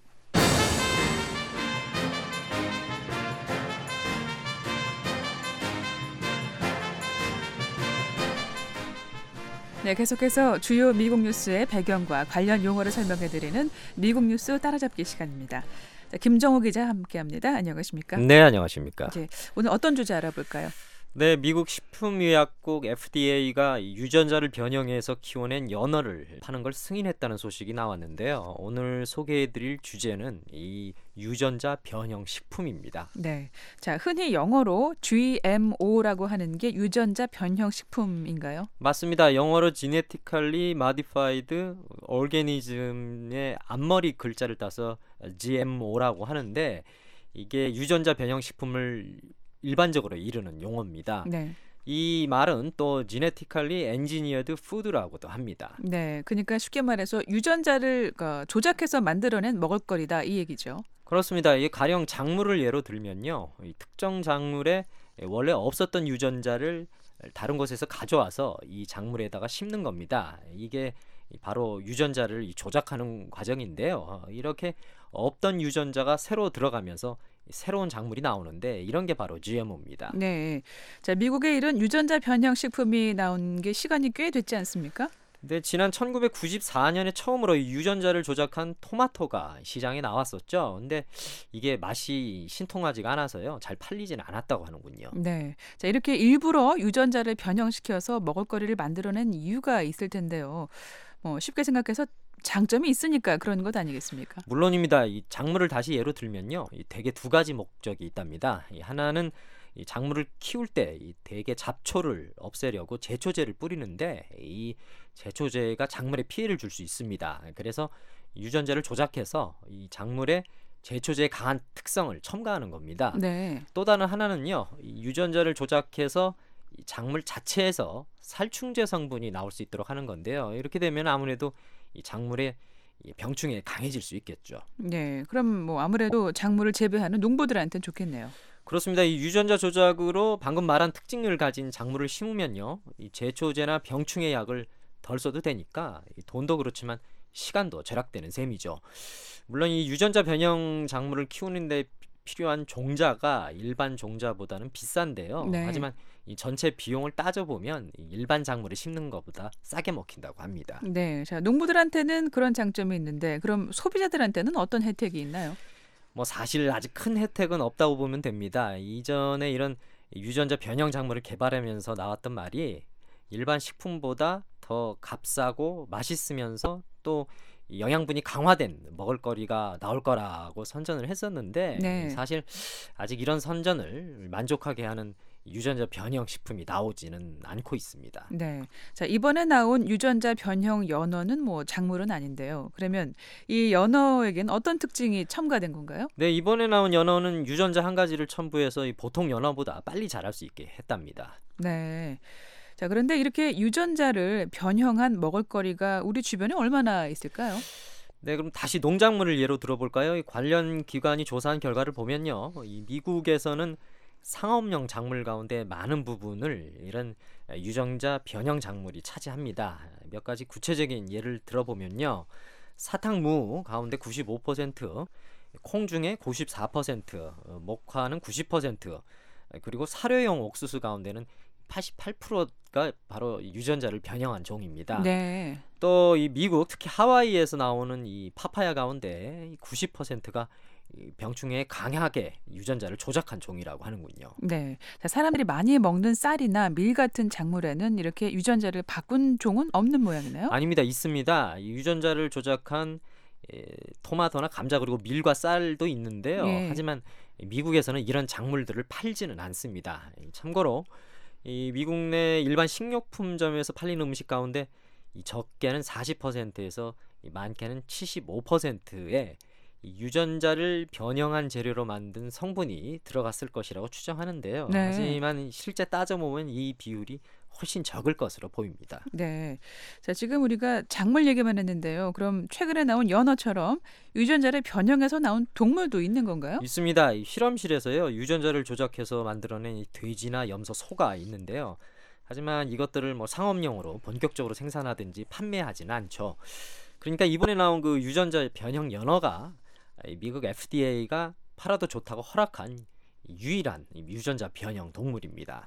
네, 계속해서 주요 미국 뉴스의 배경과 관련 용어를 설명해드리는 미국 뉴스 따라잡기 시간입니다. 자, 김정호 기자 함께합니다. 안녕하십니까? 네, 안녕하십니까? 이제 오늘 어떤 주제 알아볼까요? 네, 미국 식품의약국 에프디에이가 유전자를 변형해서 키워낸 연어를 파는 걸 승인했다는 소식이 나왔는데요. 오늘 소개해드릴 주제는 이 유전자 변형 식품입니다. 네, 자 흔히 영어로 지엠오라고 하는 게 유전자 변형 식품인가요? 맞습니다. 영어로 Genetically Modified Organism의 앞머리 글자를 따서 지엠오라고 하는데 이게 유전자 변형 식품을 일반적으로 이르는 용어입니다. 네. 이 말은 또 Genetically Engineered Food라고도 합니다. 네, 그러니까 쉽게 말해서 유전자를 어, 조작해서 만들어낸 먹을거리다 이 얘기죠. 그렇습니다. 이 가령 작물을 예로 들면요, 이 특정 작물에 원래 없었던 유전자를 다른 곳에서 가져와서 이 작물에다가 심는 겁니다. 이게 바로 유전자를 조작하는 과정인데요. 이렇게 없던 유전자가 새로 들어가면서 새로운 작물이 나오는데 이런 게 바로 지엠오입니다. 네, 자 미국에 이런 유전자 변형 식품이 나온 게 시간이 꽤 됐지 않습니까? 네, 지난 천구백구십사 년에 처음으로 유전자를 조작한 토마토가 시장에 나왔었죠. 근데 이게 맛이 신통하지가 않아서요, 잘 팔리지는 않았다고 하는군요. 네, 자 이렇게 일부러 유전자를 변형시켜서 먹을거리를 만들어낸 이유가 있을 텐데요. 뭐 쉽게 생각해서 장점이 있으니까 그런 것 아니겠습니까? 물론입니다. 이 작물을 다시 예로 들면요, 이 대개 두 가지 목적이 있답니다. 이 하나는 이 작물을 키울 때 이 대개 잡초를 없애려고 제초제를 뿌리는데 이 제초제가 작물에 피해를 줄 수 있습니다. 그래서 유전자를 조작해서 이 작물에 제초제의 강한 특성을 첨가하는 겁니다. 네. 또 다른 하나는요, 이 유전자를 조작해서 이 작물 자체에서 살충제 성분이 나올 수 있도록 하는 건데요. 이렇게 되면 아무래도 이 작물에 이 병충해에 강해질 수 있겠죠. 네, 그럼 뭐 아무래도 작물을 재배하는 농부들한테는 좋겠네요. 그렇습니다. 이 유전자 조작으로 방금 말한 특징을 가진 작물을 심으면요, 이 제초제나 병충해 약을 덜 써도 되니까 이 돈도 그렇지만 시간도 절약되는 셈이죠. 물론 이 유전자 변형 작물을 키우는데 필요한 종자가 일반 종자보다는 비싼데요. 네. 하지만 이 전체 비용을 따져보면 이 일반 작물을 심는 것보다 싸게 먹힌다고 합니다. 네, 자 농부들한테는 그런 장점이 있는데 그럼 소비자들한테는 어떤 혜택이 있나요? 뭐 사실 아직 큰 혜택은 없다고 보면 됩니다. 이전에 이런 유전자 변형 작물을 개발하면서 나왔던 말이 일반 식품보다 더 값싸고 맛있으면서 또 영양분이 강화된 먹을거리가 나올 거라고 선전을 했었는데 네. 사실 아직 이런 선전을 만족하게 하는 유전자 변형 식품이 나오지는 않고 있습니다. 네, 자 이번에 나온 유전자 변형 연어는 뭐 작물은 아닌데요. 그러면 이 연어에겐 어떤 특징이 첨가된 건가요? 네, 이번에 나온 연어는 유전자 한 가지를 첨부해서 이 보통 연어보다 빨리 자랄 수 있게 했답니다. 네. 자, 그런데 이렇게 유전자를 변형한 먹을거리가 우리 주변에 얼마나 있을까요? 네, 그럼 다시 농작물을 예로 들어볼까요? 이 관련 기관이 조사한 결과를 보면요, 이 미국에서는 상업용 작물 가운데 많은 부분을 이런 유전자 변형 작물이 차지합니다. 몇 가지 구체적인 예를 들어보면요, 사탕무 가운데 구십오 퍼센트, 콩 중에 구십사 퍼센트, 목화는 구십 퍼센트, 그리고 사료용 옥수수 가운데는 팔십팔 퍼센트가 바로 유전자를 변형한 종입니다. 네. 또 이 미국 특히 하와이에서 나오는 이 파파야 가운데 구십 퍼센트가 병충해에 강하게 유전자를 조작한 종이라고 하는군요. 네. 자, 사람들이 많이 먹는 쌀이나 밀 같은 작물에는 이렇게 유전자를 바꾼 종은 없는 모양이네요. 아닙니다. 있습니다. 이 유전자를 조작한 에, 토마토나 감자 그리고 밀과 쌀도 있는데요. 예. 하지만 미국에서는 이런 작물들을 팔지는 않습니다. 참고로 이 미국 내 일반 식료품점에서 팔리는 음식 가운데 이 적게는 사십 퍼센트에서 이 많게는 칠십오 퍼센트의 이 유전자를 변형한 재료로 만든 성분이 들어갔을 것이라고 추정하는데요. 네. 하지만 실제 따져보면 이 비율이 훨씬 적을 것으로 보입니다. 네. 자, 지금 우리가 작물 얘기만 했는데요. 그럼 최근에 나온 연어처럼 유전자를 변형해서 나온 동물도 있는 건가요? 있습니다. 이 실험실에서요, 유전자를 조작해서 만들어낸 이 돼지나 염소, 소가 있는데요. 하지만 이것들을 뭐 상업용으로 본격적으로 생산하든지 판매하지는 않죠. 그러니까 이번에 나온 그 유전자 변형 연어가 이 미국 에프디에이가 팔아도 좋다고 허락한 유일한 이 유전자 변형 동물입니다.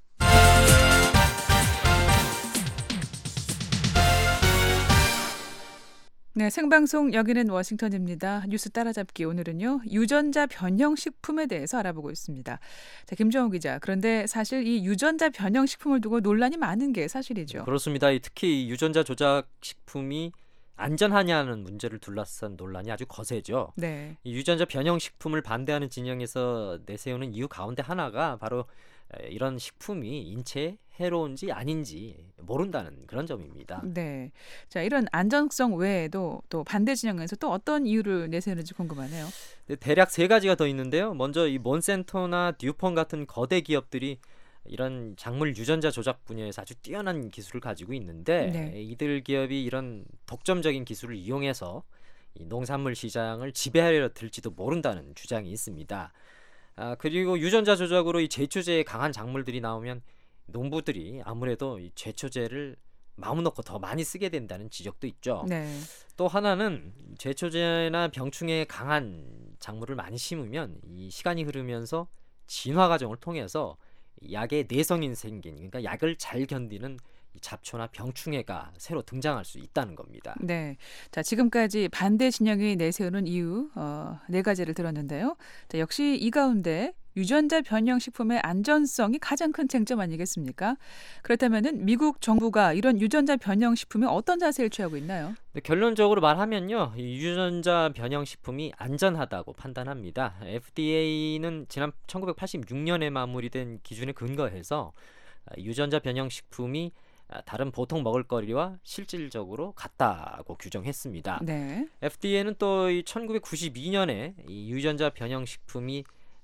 네, 생방송 여기는 워싱턴입니다. 뉴스 따라잡기 오늘은요, 유전자 변형 식품에 대해서 알아보고 있습니다. 자, 김정우 기자. 그런데 사실 이 유전자 변형 식품을 두고 논란이 많은 게 사실이죠. 그렇습니다. 특히 이 유전자 조작 식품이 안전하냐는 문제를 둘러싼 논란이 아주 거세죠. 네. 이 유전자 변형 식품을 반대하는 진영에서 내세우는 이유 가운데 하나가 바로 이런 식품이 인체에 해로운지 아닌지 모른다는 그런 점입니다. 네. 자, 이런 안전성 외에도 또 반대 진영에서 또 어떤 이유를 내세우는지 궁금하네요. 네, 대략 세 가지가 더 있는데요. 먼저 이 몬센토나 듀폰 같은 거대 기업들이 이런 작물 유전자 조작 분야에서 아주 뛰어난 기술을 가지고 있는데 네. 이들 기업이 이런 독점적인 기술을 이용해서 이 농산물 시장을 지배하려 들지도 모른다는 주장이 있습니다. 아, 그리고 유전자 조작으로 이 제초제에 강한 작물들이 나오면 농부들이 아무래도 이 제초제를 마음 놓고 더 많이 쓰게 된다는 지적도 있죠. 네. 또 하나는 제초제나 병충해에 강한 작물을 많이 심으면 이 시간이 흐르면서 진화 과정을 통해서 약의 내성인 생긴, 그러니까 약을 잘 견디는 이 잡초나 병충해가 새로 등장할 수 있다는 겁니다. 네. 자, 지금까지 반대 진영이 내세우는 이유 어, 네 가지를 들었는데요. 자, 역시 이 가운데 유전자 변형 식품의 안전성이 가장 큰 쟁점 아니겠습니까? 그렇다면은 미국 정부가 이런 유전자 변형 식품에 어떤 자세를 취하고 있나요? 네, 결론적으로 말하면요, 이 유전자 변형 식품이 안전하다고 판단합니다. 에프디에이는 지난 천구백팔십육 년에 마무리된 기준에 근거해서 유전자 변형 식품이 다른 보통 먹을거리와 실질적으로 같다고 규정했습니다. 네. 에프디에이는 또 이 천구백구십이 년에 이 유전자 변형 식품이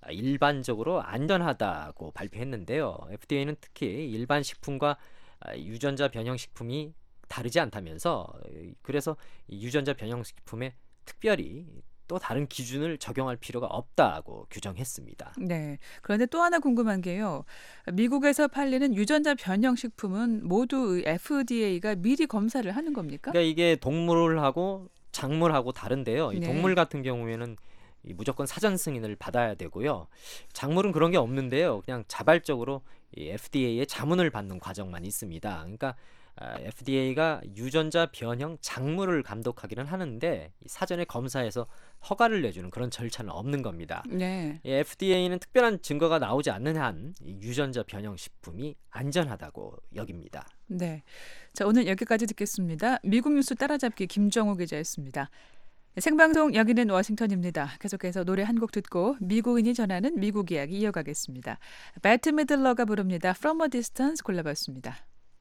일반적으로 안전하다고 발표했는데요. 에프디에이는 특히 일반 식품과 유전자 변형 식품이 다르지 않다면서 그래서 이 유전자 변형식품에 특별히 또 다른 기준을 적용할 필요가 없다고 규정했습니다. 네. 그런데 또 하나 궁금한 게요. 미국에서 팔리는 유전자 변형 식품은 모두 에프디에이가 미리 검사를 하는 겁니까? 그러니까 이게 동물하고 작물하고 다른데요. 이 네. 동물 같은 경우에는 이 무조건 사전 승인을 받아야 되고요. 작물은 그런 게 없는데요. 그냥 자발적으로 이 에프디에이의 자문을 받는 과정만 있습니다. 그러니까 아, 에프디에이가 유전자 변형 작물을 감독하기는 하는데 이 사전에 검사해서 허가를 내주는 그런 절차는 없는 겁니다. 네. 이 에프디에이는 특별한 증거가 나오지 않는 한 이 유전자 변형 식품이 안전하다고 여깁니다. 네. 자, 오늘 여기까지 듣겠습니다. 미국 뉴스 따라잡기 김정호 기자였습니다. 생방송 여기는 워싱턴입니다. 계속해서 노래 한 곡 듣고 미국인이 전하는 미국 이야기 이어가겠습니다. 배트 미들러가 부릅니다. From a Distance 골라봤습니다.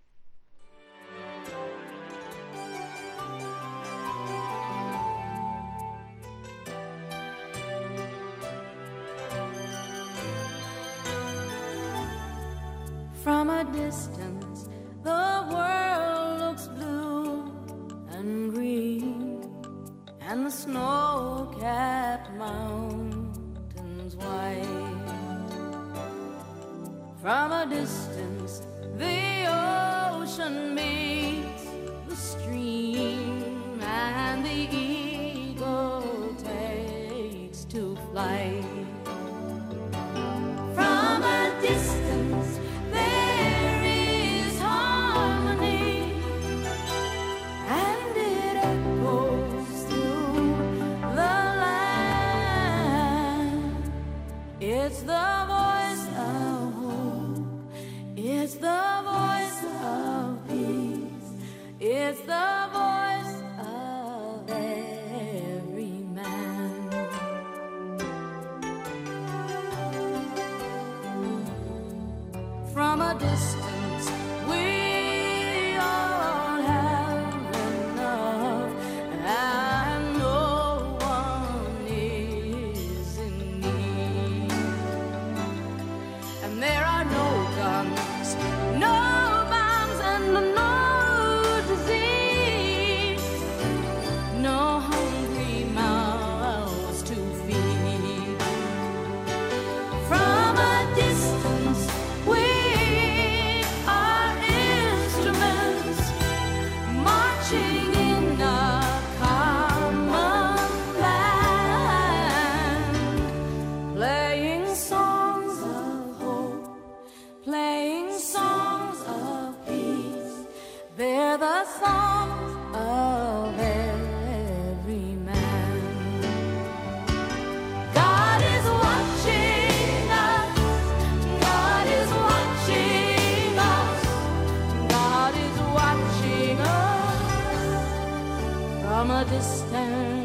From a distance, the world looks blue and green, and the snow-capped mountains white. From a distance, the ocean meets the stream, and the eagle takes to flight. From a distance, there is harmony, and it echoes through the land. It's the voice of hope, it's the voice of peace, it's the voice of every man. From a distance, we all have enough, and no one is in need. And there are no guns, no bombs, and no disease, no hungry mouths to feed. From a distance, we are instruments marching in a common land, playing songs of hope, playing songs of peace. They're the songs of every man. God is watching us, God is watching us, God is watching us from a distance.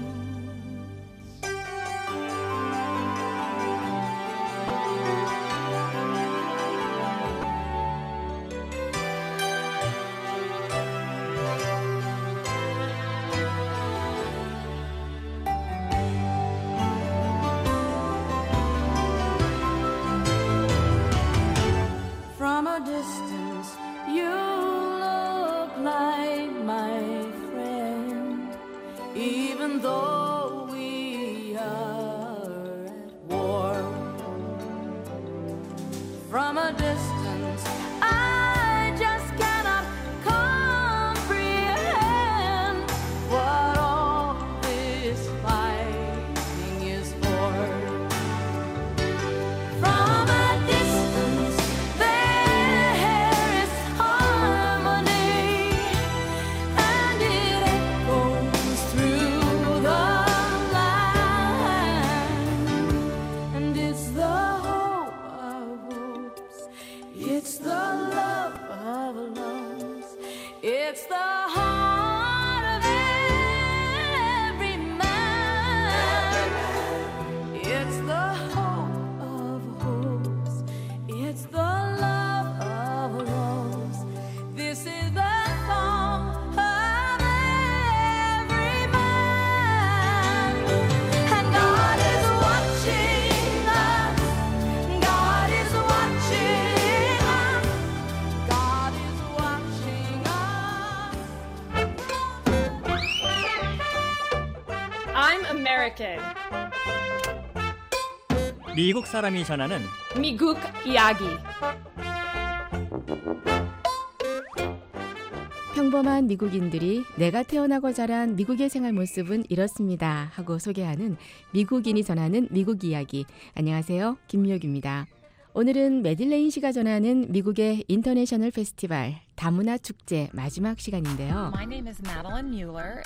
From a distance, you look like my friend, even though we are at war. From a distance, I just cannot comprehend what all this fighting is for. From a distance, there is harmony, and it echoes through the land. And it's the hope of hopes, it's the love of loves, it's the heart of every man. It's the hope of hopes, it's the love of loves. This is the song of every man. And God is watching us, God is watching us, God is watching us American. 미국 사람이 전하는 미국 이야기. 평범한 미국인들이 내가 태어나고 자란 미국의 생활 모습은 이렇습니다 하고 소개하는 미국인이 전하는 미국 이야기. 안녕하세요, 김미옥입니다. 오늘은 메딜레인 씨가 전하는 미국의 인터내셔널 페스티벌 다문화 축제 마지막 시간인데요. My name is Madeline Mueller.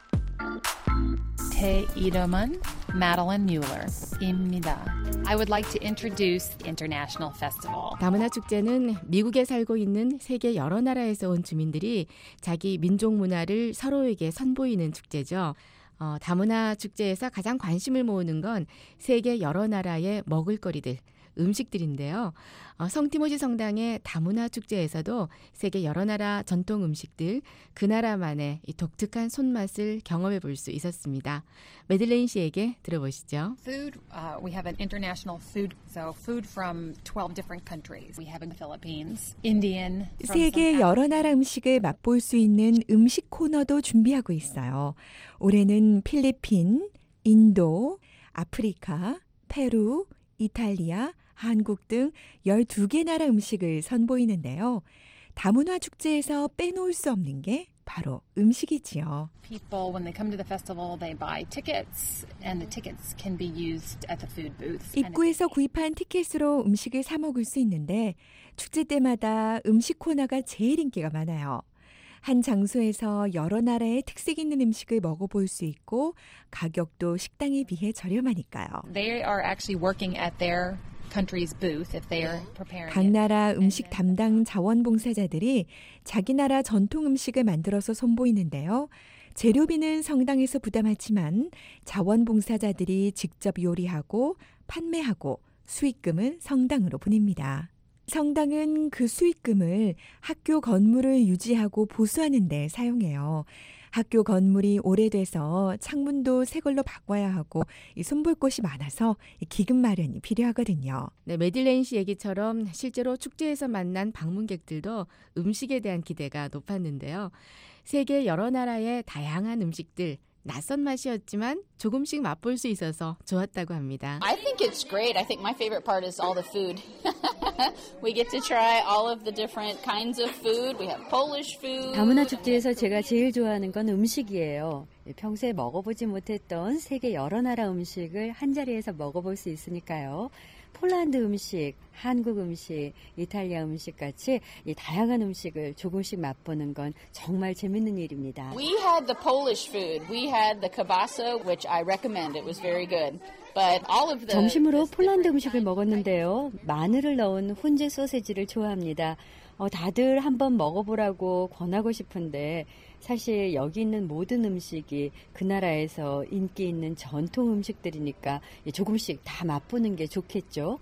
제 이름은 Madeline Mueller입니다. I would like to introduce the International Festival. 다문화 축제는 미국에 살고 있는 세계 여러 나라에서 온 주민들이 자기 민족 문화를 서로에게 선보이는 축제죠. 어, 다문화 축제에서 가장 관심을 모으는 건 세계 여러 나라의 먹을거리들, 음식들인데요. 어, 성티모시 성당의 다문화 축제에서도 세계 여러 나라 전통 음식들, 그 나라만의 이 독특한 손맛을 경험해 볼 수 있었습니다. 메들레인 씨에게 들어보시죠. Food, uh, we have an international food, so food from twelve different countries. We have in the Philippines, Indian. 세계 여러 나라 음식을 맛볼 수 있는 음식 코너도 준비하고 있어요. 올해는 필리핀, 인도, 아프리카, 페루, 이탈리아, 한국 등 열두 개 나라 음식을 선보이는데요. 다문화 축제에서 빼놓을 수 없는 게 바로 음식이지요. People, when they come to the festival, they buy tickets, and the tickets can be used at the food booths. 입구에서 구입한 티켓으로 음식을 사 먹을 수 있는데 축제 때마다 음식 코너가 제일 인기가 많아요. 한 장소에서 여러 나라의 특색 있는 음식을 먹어볼 수 있고 가격도 식당에 비해 저렴하니까요. They are actually working at their country's booth if they are preparing. 각 나라 음식 담당 자원봉사자들이 자기 나라 전통 음식을 만들어서 선보이는데요. 재료비는 성당에서 부담하지만 자원봉사자들이 직접 요리하고 판매하고 수익금은 성당으로 보냅니다. 성당은 그 수익금을 학교 건물을 유지하고 보수하는 데 사용해요. 학교 건물이 오래돼서 창문도 새 걸로 바꿔야 하고 손볼 곳이 많아서 기금 마련이 필요하거든요. 네, 메딜레인 씨 얘기처럼 실제로 축제에서 만난 방문객들도 음식에 대한 기대가 높았는데요. 세계 여러 나라의 다양한 음식들, 낯선 맛이었지만 조금씩 맛볼 수 있어서 좋았다고 합니다. I think it's great. I think my favorite part is all the food. We get to try all of the different kinds of food. We have Polish food. 다문화 축제에서 제가 제일 좋아하는 건 음식이에요. 평소에 먹어보지 못했던 세계 여러 나라 음식을 한자리에서 먹어볼 수 있으니까요. 폴란드 음식, 한국 음식, 이탈리아 음식 같이 이 다양한 음식을 조금씩 맛보는 건 정말 재밌는 일입니다. We had the Polish food. We had the kielbasa, which I recommend. It was very good. But all of the 점심으로 폴란드 음식을 먹었는데요. 마늘을 넣은 훈제 소세지를 좋아합니다. 어, 다들 한번 먹어보라고 권하고 싶은데 사실 여기 있는 모든 음식이 그 나라에서 인기 있는 전통 음식들이니까 조금씩 다 맛보는 게 좋겠죠.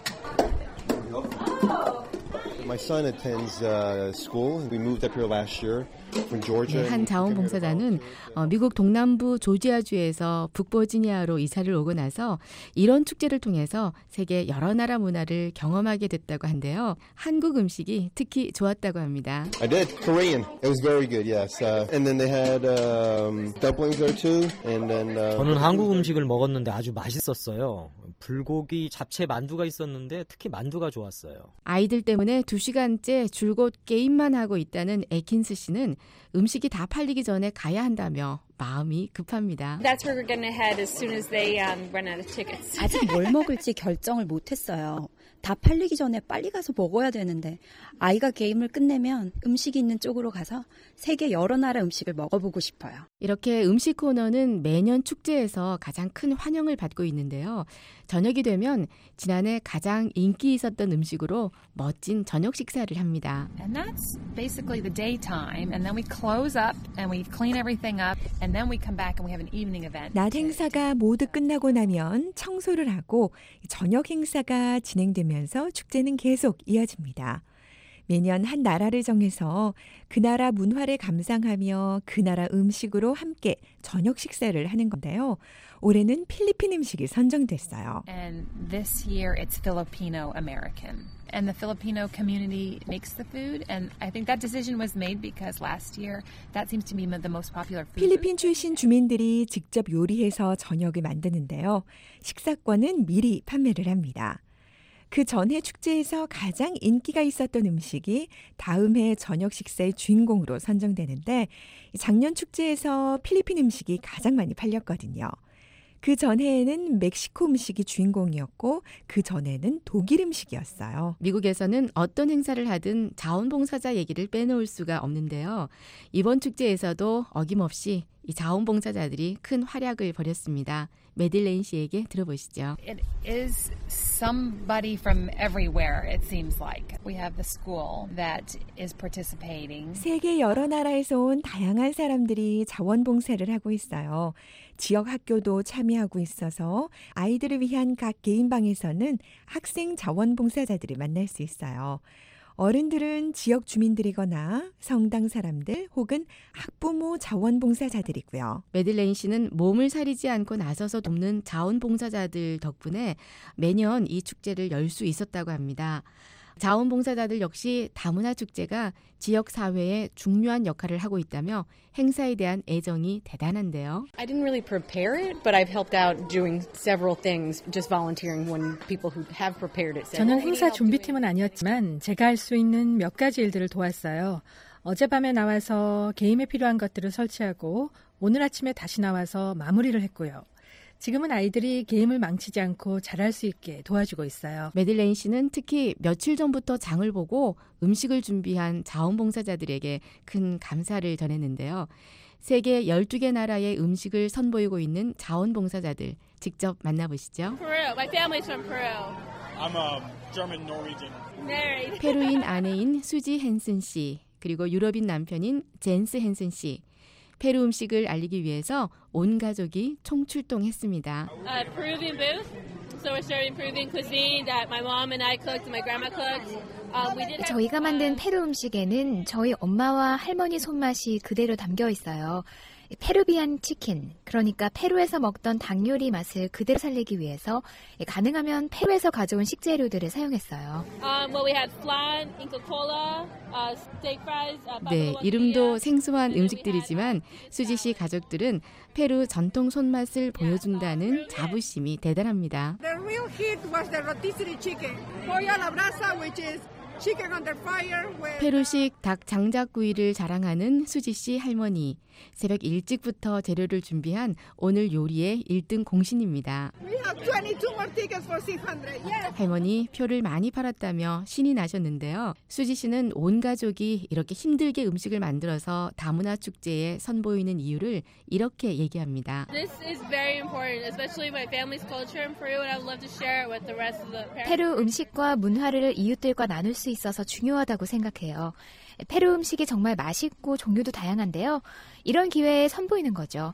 My son attends uh, school. We moved up here last year from Georgia. 네, 한 자원봉사자는 어, 미국 동남부 조지아주에서 북버지니아로 이사를 오고 나서 이런 축제를 통해서 세계 여러 나라 문화를 경험하게 됐다고 한데요. 한국 음식이 특히 좋았다고 합니다. I did Korean. It was very good. Yes. Uh, and then they had um, dumplings there too. And then uh, 저는 한국 음식을 먹었는데 아주 맛있었어요. 불고기, 잡채, 만두가 있었는데 특히 만두가 좋았어요. 아이들 때문에 두 시간째 줄곧 게임만 하고 있다는 에킨스 씨는 음식이 다 팔리기 전에 가야 한다며 마음이 급합니다. That's where we're gonna head as soon as they um, run out of tickets. 아직 뭘 먹을지 결정을 못했어요. 다 팔리기 전에 빨리 가서 먹어야 되는데 아이가 게임을 끝내면 음식이 있는 쪽으로 가서 세계 여러 나라 음식을 먹어보고 싶어요. 이렇게 음식 코너는 매년 축제에서 가장 큰 환영을 받고 있는데요. 저녁이 되면 지난해 가장 인기 있었던 음식으로 멋진 저녁 식사를 합니다. And that's basically the daytime, and then we close up and we clean everything up, and then we come back and we have an evening event. 낮 행사가 모두 끝나고 나면 청소를 하고 저녁 행사가 진행되면서 축제는 계속 이어집니다. 매년 한 나라를 정해서 그 나라 문화를 감상하며 그 나라 음식으로 함께 저녁 식사를 하는 건데요. 올해는 필리핀 음식이 선정됐어요. And this year it's Filipino American. And the Filipino community makes the food. And I think that decision was made because last year that seems to be the most popular food. 필리핀 출신 주민들이 직접 요리해서 저녁을 만드는데요. 식사권은 미리 판매를 합니다. 그 전해 축제에서 가장 인기가 있었던 음식이 다음 해 저녁 식사의 주인공으로 선정되는데 작년 축제에서 필리핀 음식이 가장 많이 팔렸거든요. 그 전해에는 멕시코 음식이 주인공이었고 그 전에는 독일 음식이었어요. 미국에서는 어떤 행사를 하든 자원봉사자 얘기를 빼놓을 수가 없는데요. 이번 축제에서도 어김없이 이 자원봉사자들이 큰 활약을 벌였습니다. 메딜레인 씨에게 들어보시죠. It is somebody from everywhere, it seems like. We have the school that is participating. 세계 여러 나라에서 온 다양한 사람들이 자원봉사를 하고 있어요. 지역 학교도 참여하고 있어서 아이들을 위한 각 개인방에서는 학생 자원봉사자들을 만날 수 있어요. 어른들은 지역 주민들이거나 성당 사람들 혹은 학부모 자원봉사자들이고요. 메들레인 씨는 몸을 사리지 않고 나서서 돕는 자원봉사자들 덕분에 매년 이 축제를 열 수 있었다고 합니다. 자원봉사자들 역시 다문화 축제가 지역 사회에 중요한 역할을 하고 있다며 행사에 대한 애정이 대단한데요. I didn't really prepare it, but I've helped out doing several things, just volunteering when people who have prepared it said. 저는 행사 준비팀은 아니었지만 제가 할 수 있는 몇 가지 일들을 도왔어요. 어젯밤에 나와서 게임에 필요한 것들을 설치하고 오늘 아침에 다시 나와서 마무리를 했고요. 지금은 아이들이 게임을 망치지 않고 잘할 수 있게 도와주고 있어요. 메들레인 씨는 특히 며칠 전부터 장을 보고 음식을 준비한 자원봉사자들에게 큰 감사를 전했는데요. 세계 열두 개 나라의 음식을 선보이고 있는 자원봉사자들 직접 만나보시죠. Peru. My family's from Peru. I'm a German Norwegian. Married. 페루인 아내인 수지 헨슨 씨, 그리고 유럽인 남편인 젠스 헨슨 씨. 페루 음식을 알리기 위해서 온 가족이 총출동했습니다. Uh, Peruvian booth. So we're serving Peruvian cuisine that my mom and I cooked and my grandma cooked. Um, we did have, 저희가 만든 페루 음식에는 저희 엄마와 할머니 손맛이 그대로 담겨 있어요. 페루비안 치킨, 그러니까 페루에서 먹던 닭 요리 맛을 그대로 살리기 위해서 가능하면 페루에서 가져온 식재료들을 사용했어요. Um, well, we had flan, Inca Kola, uh, steak fries. Uh, 네, 이름도 생소한 음식들이지만 수지 씨 가족들은 페루 전통 손맛을 보여준다는 자부심이 대단합니다. The real hit was the rotisserie chicken, pollo a la brasa, which is chicken under fire. With... 페루식 닭 장작구이를 자랑하는 수지 씨 할머니. 새벽 일찍부터 재료를 준비한 오늘 요리의 일 등 공신입니다. We have twenty-two more tickets for six hundred. Yes. 할머니 표를 많이 팔았다며 신이 나셨는데요. 수지 씨는 온 가족이 이렇게 힘들게 음식을 만들어서 다문화 축제에 선보이는 이유를 이렇게 얘기합니다. This is very important, especially my family's culture in Peru, and I would love to share it with the rest of the parents. 페루 음식과 문화를 이웃들과 나눌 수 있어서 중요하다고 생각해요. 페루 음식이 정말 맛있고 종류도 다양한데요. 이런 기회에 선보이는 거죠.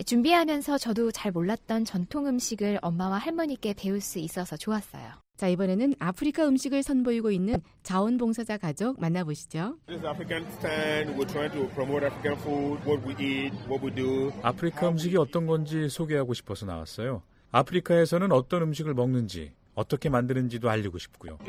준비하면서 저도 잘 몰랐던 전통 음식을 엄마와 할머니께 배울 수 있어서 좋았어요. 자, 이번에는 아프리카 음식을 선보이고 있는 자원봉사자 가족 만나보시죠. 아프리카 음식이 어떤 건지 소개하고 싶어서 나왔어요. 아프리카에서는 어떤 음식을 먹는지, 어떻게 만드는지도 알리고 싶고요.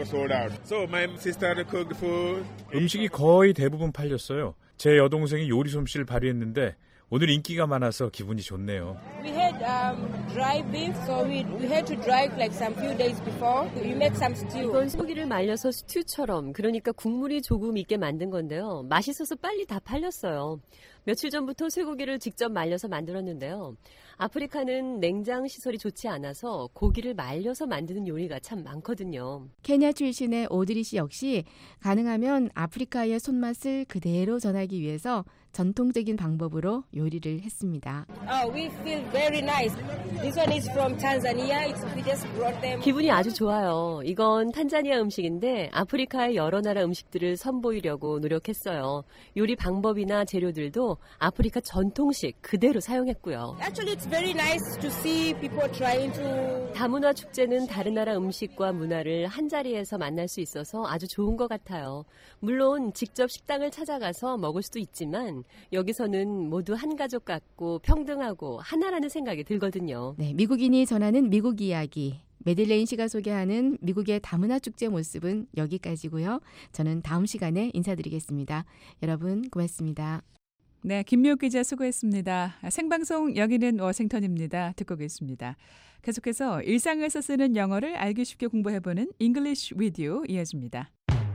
음식이 거의 대부분 팔렸어요. 제 여동생이 요리 솜씨를 발휘했는데 오늘 인기가 많아서 기분이 좋네요. We had um, dry beef, so we, we had to dry it like some few days before. We make some stew. 이건 소고기를 말려서 스튜처럼, 그러니까 국물이 조금 있게 만든 건데요. 맛있어서 빨리 다 팔렸어요. 며칠 전부터 쇠고기를 직접 말려서 만들었는데요. 아프리카는 냉장 시설이 좋지 않아서 고기를 말려서 만드는 요리가 참 많거든요. 케냐 출신의 오드리 씨 역시 가능하면 아프리카의 손맛을 그대로 전하기 위해서 전통적인 방법으로 요리를 했습니다. Oh, we feel very nice. This one is from Tanzania. It's, we just brought them. 기분이 아주 좋아요. 이건 탄자니아 음식인데 아프리카의 여러 나라 음식들을 선보이려고 노력했어요. 요리 방법이나 재료들도 가서 아프리카 전통식 그대로 사용했고요. Actually, it's very nice to see people trying to. 다문화 축제는 다른 나라 음식과 문화를 한 자리에서 만날 수 있어서 아주 좋은 것 같아요. 물론 직접 식당을 찾아가서 먹을 수도 있지만 여기서는 모두 한 가족 같고 평등하고 하나라는 생각이 들거든요. 네, 미국인이 전하는 미국 이야기. 메들레인 씨가 소개하는 미국의 다문화 축제 모습은 여기까지고요. 저는 다음 시간에 인사드리겠습니다. 여러분 고맙습니다. 네, 김미옥 기자 수고했습니다. 생방송 여기는 워싱턴입니다. 듣고 계십니다. 계속해서 일상에서 쓰는 영어를 알기 쉽게 공부해보는 English with You 이어집니다.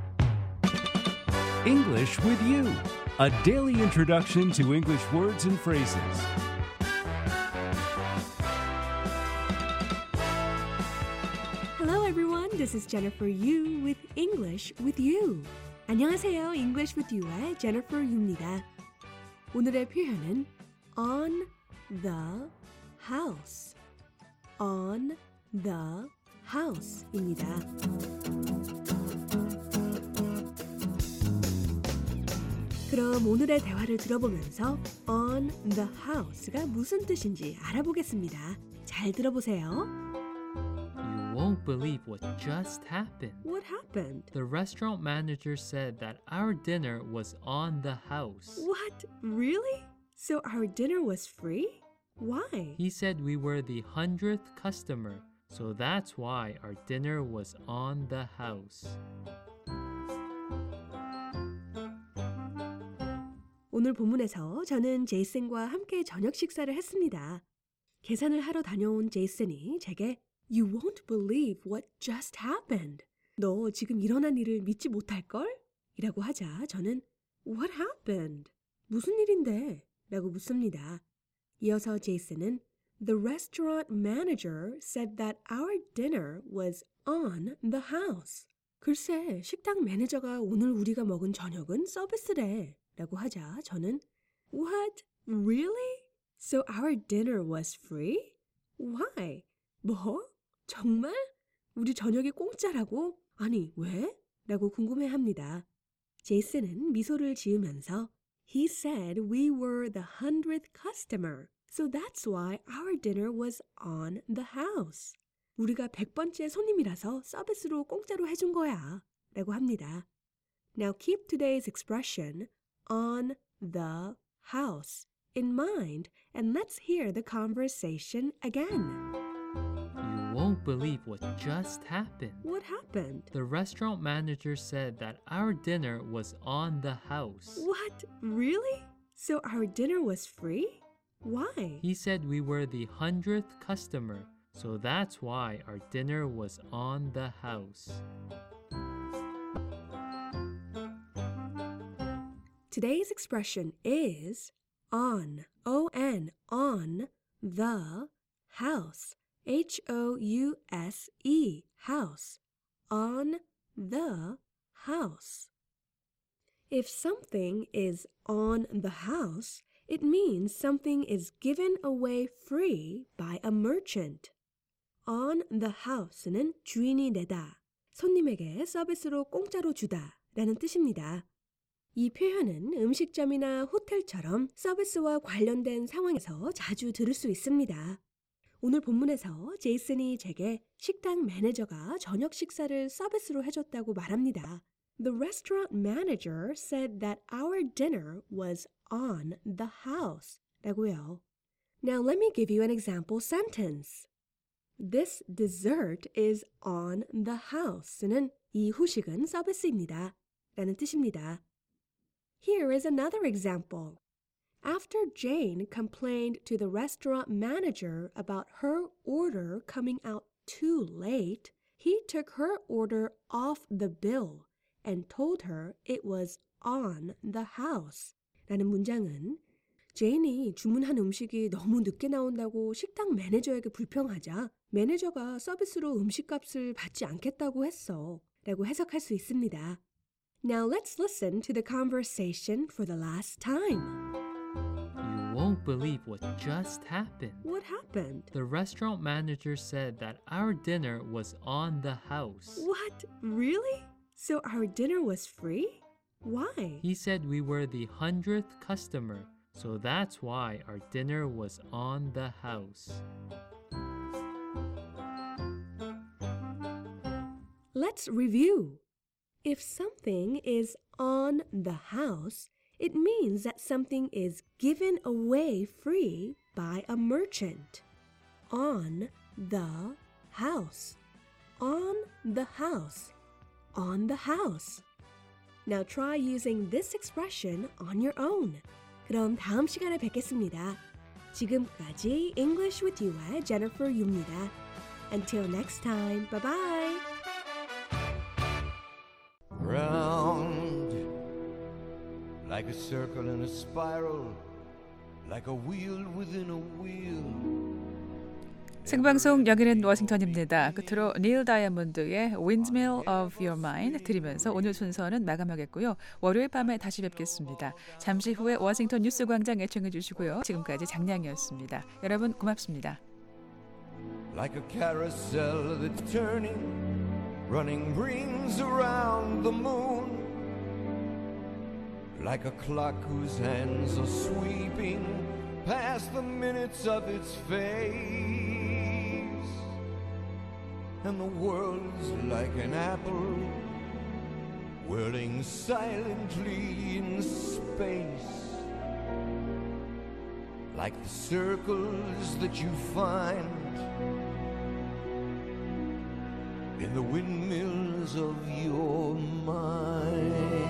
English with You, a daily introduction to English words and phrases. Hello everyone, this is Jennifer Yu with English with You. 안녕하세요, English with You의 Jennifer Yu입니다. 오늘의 표현은 on the house, on the house입니다. 그럼 오늘의 대화를 들어보면서 on the house가 무슨 뜻인지 알아보겠습니다. 잘 들어보세요. You won't believe what just happened. What happened? The restaurant manager said that our dinner was on the house. What? Really? So our dinner was free? Why? He said we were the hundredth customer, so that's why our dinner was on the house. 오늘 본문에서 저는 제이슨과 함께 저녁 식사를 했습니다. 계산을 하러 다녀온 제이슨이 제게 You won't believe what just happened. 너 지금 일어난 일을 믿지 못할걸? 이라고 하자 저는 What happened? 무슨 일인데? 라고 묻습니다. 이어서 제이슨은 The restaurant manager said that our dinner was on the house. 글쎄, 식당 매니저가 오늘 우리가 먹은 저녁은 서비스래. 라고 하자 저는 What? Really? So our dinner was free? Why? 뭐? 정말? 우리 저녁이 공짜라고? 아니, 왜? 라고 궁금해합니다. 제이슨은 미소를 지으면서 He said we were the hundredth customer, so that's why our dinner was on the house. 우리가 백 번째 손님이라서 서비스로 공짜로 해준 거야. 라고 합니다. Now keep today's expression on the house in mind and let's hear the conversation again. You won't believe what just happened. What happened? The restaurant manager said that our dinner was on the house. What? Really? So our dinner was free? Why? He said we were the hundredth customer, so that's why our dinner was on the house. Today's expression is on, O N, on the house, H O U S E, house, on the house. If something is on the house, it means something is given away free by a merchant. On the house는 주인이 내다, 손님에게 서비스로 공짜로 주다 라는 뜻입니다. 이 표현은 음식점이나 호텔처럼 서비스와 관련된 상황에서 자주 들을 수 있습니다. 오늘 본문에서 제이슨이 제게 식당 매니저가 저녁 식사를 서비스로 해줬다고 말합니다. The restaurant manager said that our dinner was on the house 라고요. Now let me give you an example sentence. This dessert is on the house는 이 후식은 서비스입니다. 라는 뜻입니다. Here is another example. After Jane complained to the restaurant manager about her order coming out too late, he took her order off the bill and told her it was on the house. 라는 문장은 제인이 주문한 음식이 너무 늦게 나온다고 식당 매니저에게 불평하자 매니저가 서비스로 음식값을 받지 않겠다고 했어. 라고 해석할 수 있습니다. Now let's listen to the conversation for the last time. You won't believe what just happened. What happened? The restaurant manager said that our dinner was on the house. What? Really? So our dinner was free? Why? He said we were the hundredth customer, So that's why our dinner was on the house. Let's review. If something is on the house, it means that something is given away free by a merchant. On the house. On the house. On the house. Now try using this expression on your own. 그럼 다음 시간에 뵙겠습니다. 지금까지 English with You의 Jennifer Yu입니다. Until next time, bye bye. Round like a circle in a spiral, like a wheel within a wheel. 생방송 여기는 워싱턴입니다. 끝으로 닐 다이아몬드의 Windmill of Your Mind 들으면서 오늘 순서는 마감하겠고요. 월요일 밤에 다시 뵙겠습니다. 잠시 후에 워싱턴 뉴스광장 애청해 주시고요. 지금까지 장량이었습니다. 여러분 고맙습니다. Like a carousel that's turning, running rings around the moon. Like a clock whose hands are sweeping past the minutes of its face. And the world's like an apple whirling silently in space. Like the circles that you find in the windmills of your mind.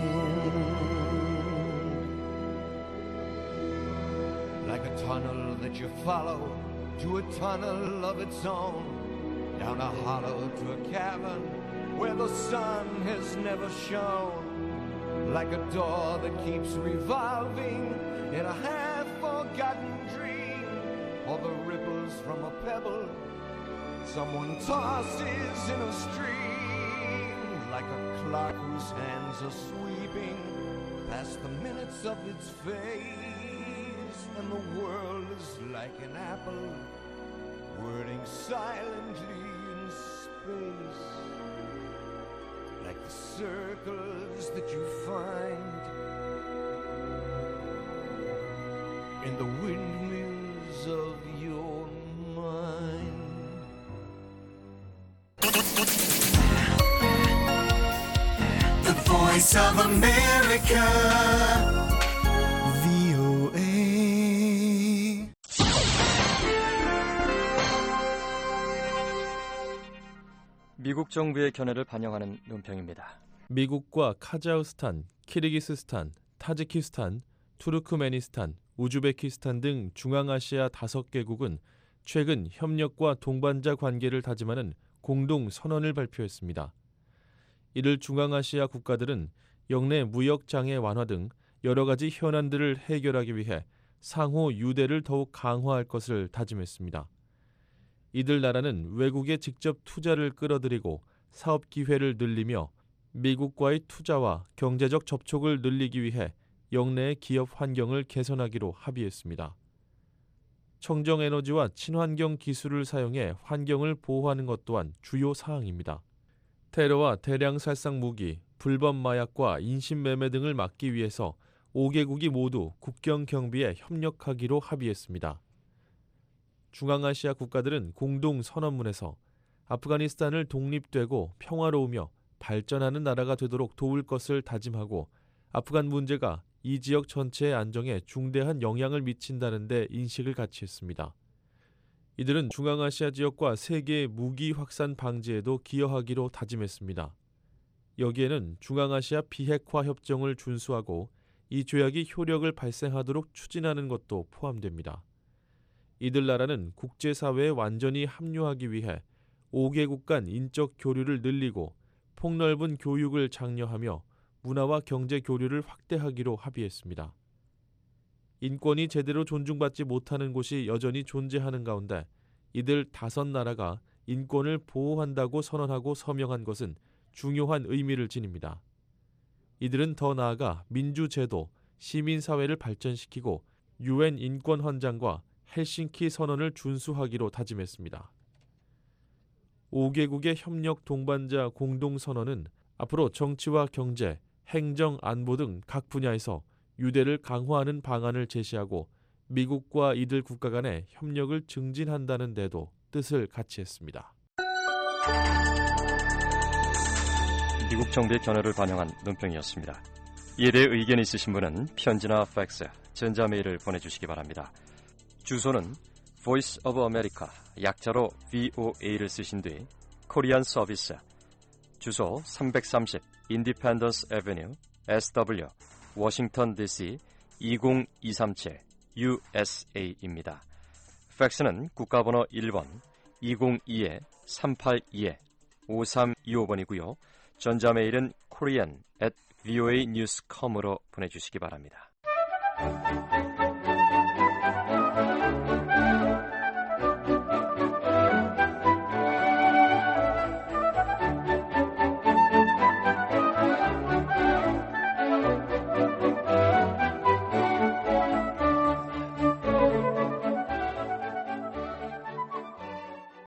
Like a tunnel that you follow to a tunnel of its own, down a hollow to a cavern where the sun has never shone. Like a door that keeps revolving in a half-forgotten dream, or the ripples from a pebble someone tosses in a stream. Like a clock whose hands are sweeping past the minutes of its face. And the world is like an apple whirling silently in space. Like the circles that you find in the windmills of your mind. The Voice of America, V O A. 미국 정부의 견해를 반영하는 논평입니다. 미국과 카자흐스탄, 키르기스스탄, 타지키스탄, 투르크메니스탄, 우즈베키스탄 등 중앙아시아 다섯 개국은 최근 협력과 동반자 관계를 다짐하는 공동 선언을 발표했습니다. 이를 중앙아시아 국가들은 영내 무역 장애 완화 등 여러 가지 현안들을 해결하기 위해 상호 유대를 더욱 강화할 것을 다짐했습니다. 이들 나라는 외국의 직접 투자를 끌어들이고 사업 기회를 늘리며 미국과의 투자와 경제적 접촉을 늘리기 위해 영내의 기업 환경을 개선하기로 합의했습니다. 청정에너지와 친환경 기술을 사용해 환경을 보호하는 것 또한 주요 사항입니다. 테러와 대량 살상 무기, 불법 마약과 인신매매 등을 막기 위해서 오 개국이 모두 국경 경비에 협력하기로 합의했습니다. 중앙아시아 국가들은 공동 선언문에서 아프가니스탄을 독립되고 평화로우며 발전하는 나라가 되도록 도울 것을 다짐하고 아프간 문제가 이 지역 전체의 안정에 중대한 영향을 미친다는 데 인식을 같이 했습니다. 이들은 중앙아시아 지역과 세계의 무기 확산 방지에도 기여하기로 다짐했습니다. 여기에는 중앙아시아 비핵화 협정을 준수하고 이 조약이 효력을 발생하도록 추진하는 것도 포함됩니다. 이들 나라는 국제사회에 완전히 합류하기 위해 오 개국 간 인적 교류를 늘리고 폭넓은 교육을 장려하며 문화와 경제 교류를 확대하기로 합의했습니다. 인권이 제대로 존중받지 못하는 곳이 여전히 존재하는 가운데 이들 다섯 나라가 인권을 보호한다고 선언하고 서명한 것은 중요한 의미를 지닙니다. 이들은 더 나아가 민주제도, 시민사회를 발전시키고 유엔 인권헌장과 헬싱키 선언을 준수하기로 다짐했습니다. 오 개국의 협력 동반자 공동선언은 앞으로 정치와 경제, 행정, 안보 등 각 분야에서 유대를 강화하는 방안을 제시하고 미국과 이들 국가 간의 협력을 증진한다는 데도 뜻을 같이 했습니다. 미국 정부의 견해를 반영한 논평이었습니다. 이에 대해 의견 있으신 분은 편지나 팩스, 전자메일을 보내주시기 바랍니다. 주소는 Voice of America, 약자로 브이오에이를 쓰신 뒤 코리안 서비스, 주소 삼백삼십 Independence Avenue, 에스더블유, 워싱턴 디씨 이공이삼칠 유에스에이입니다. 팩스는 국가번호 일 번 이공이 삼팔이 오삼이오 번이고요. 전자메일은 korean at voanews dot com으로 보내주시기 바랍니다.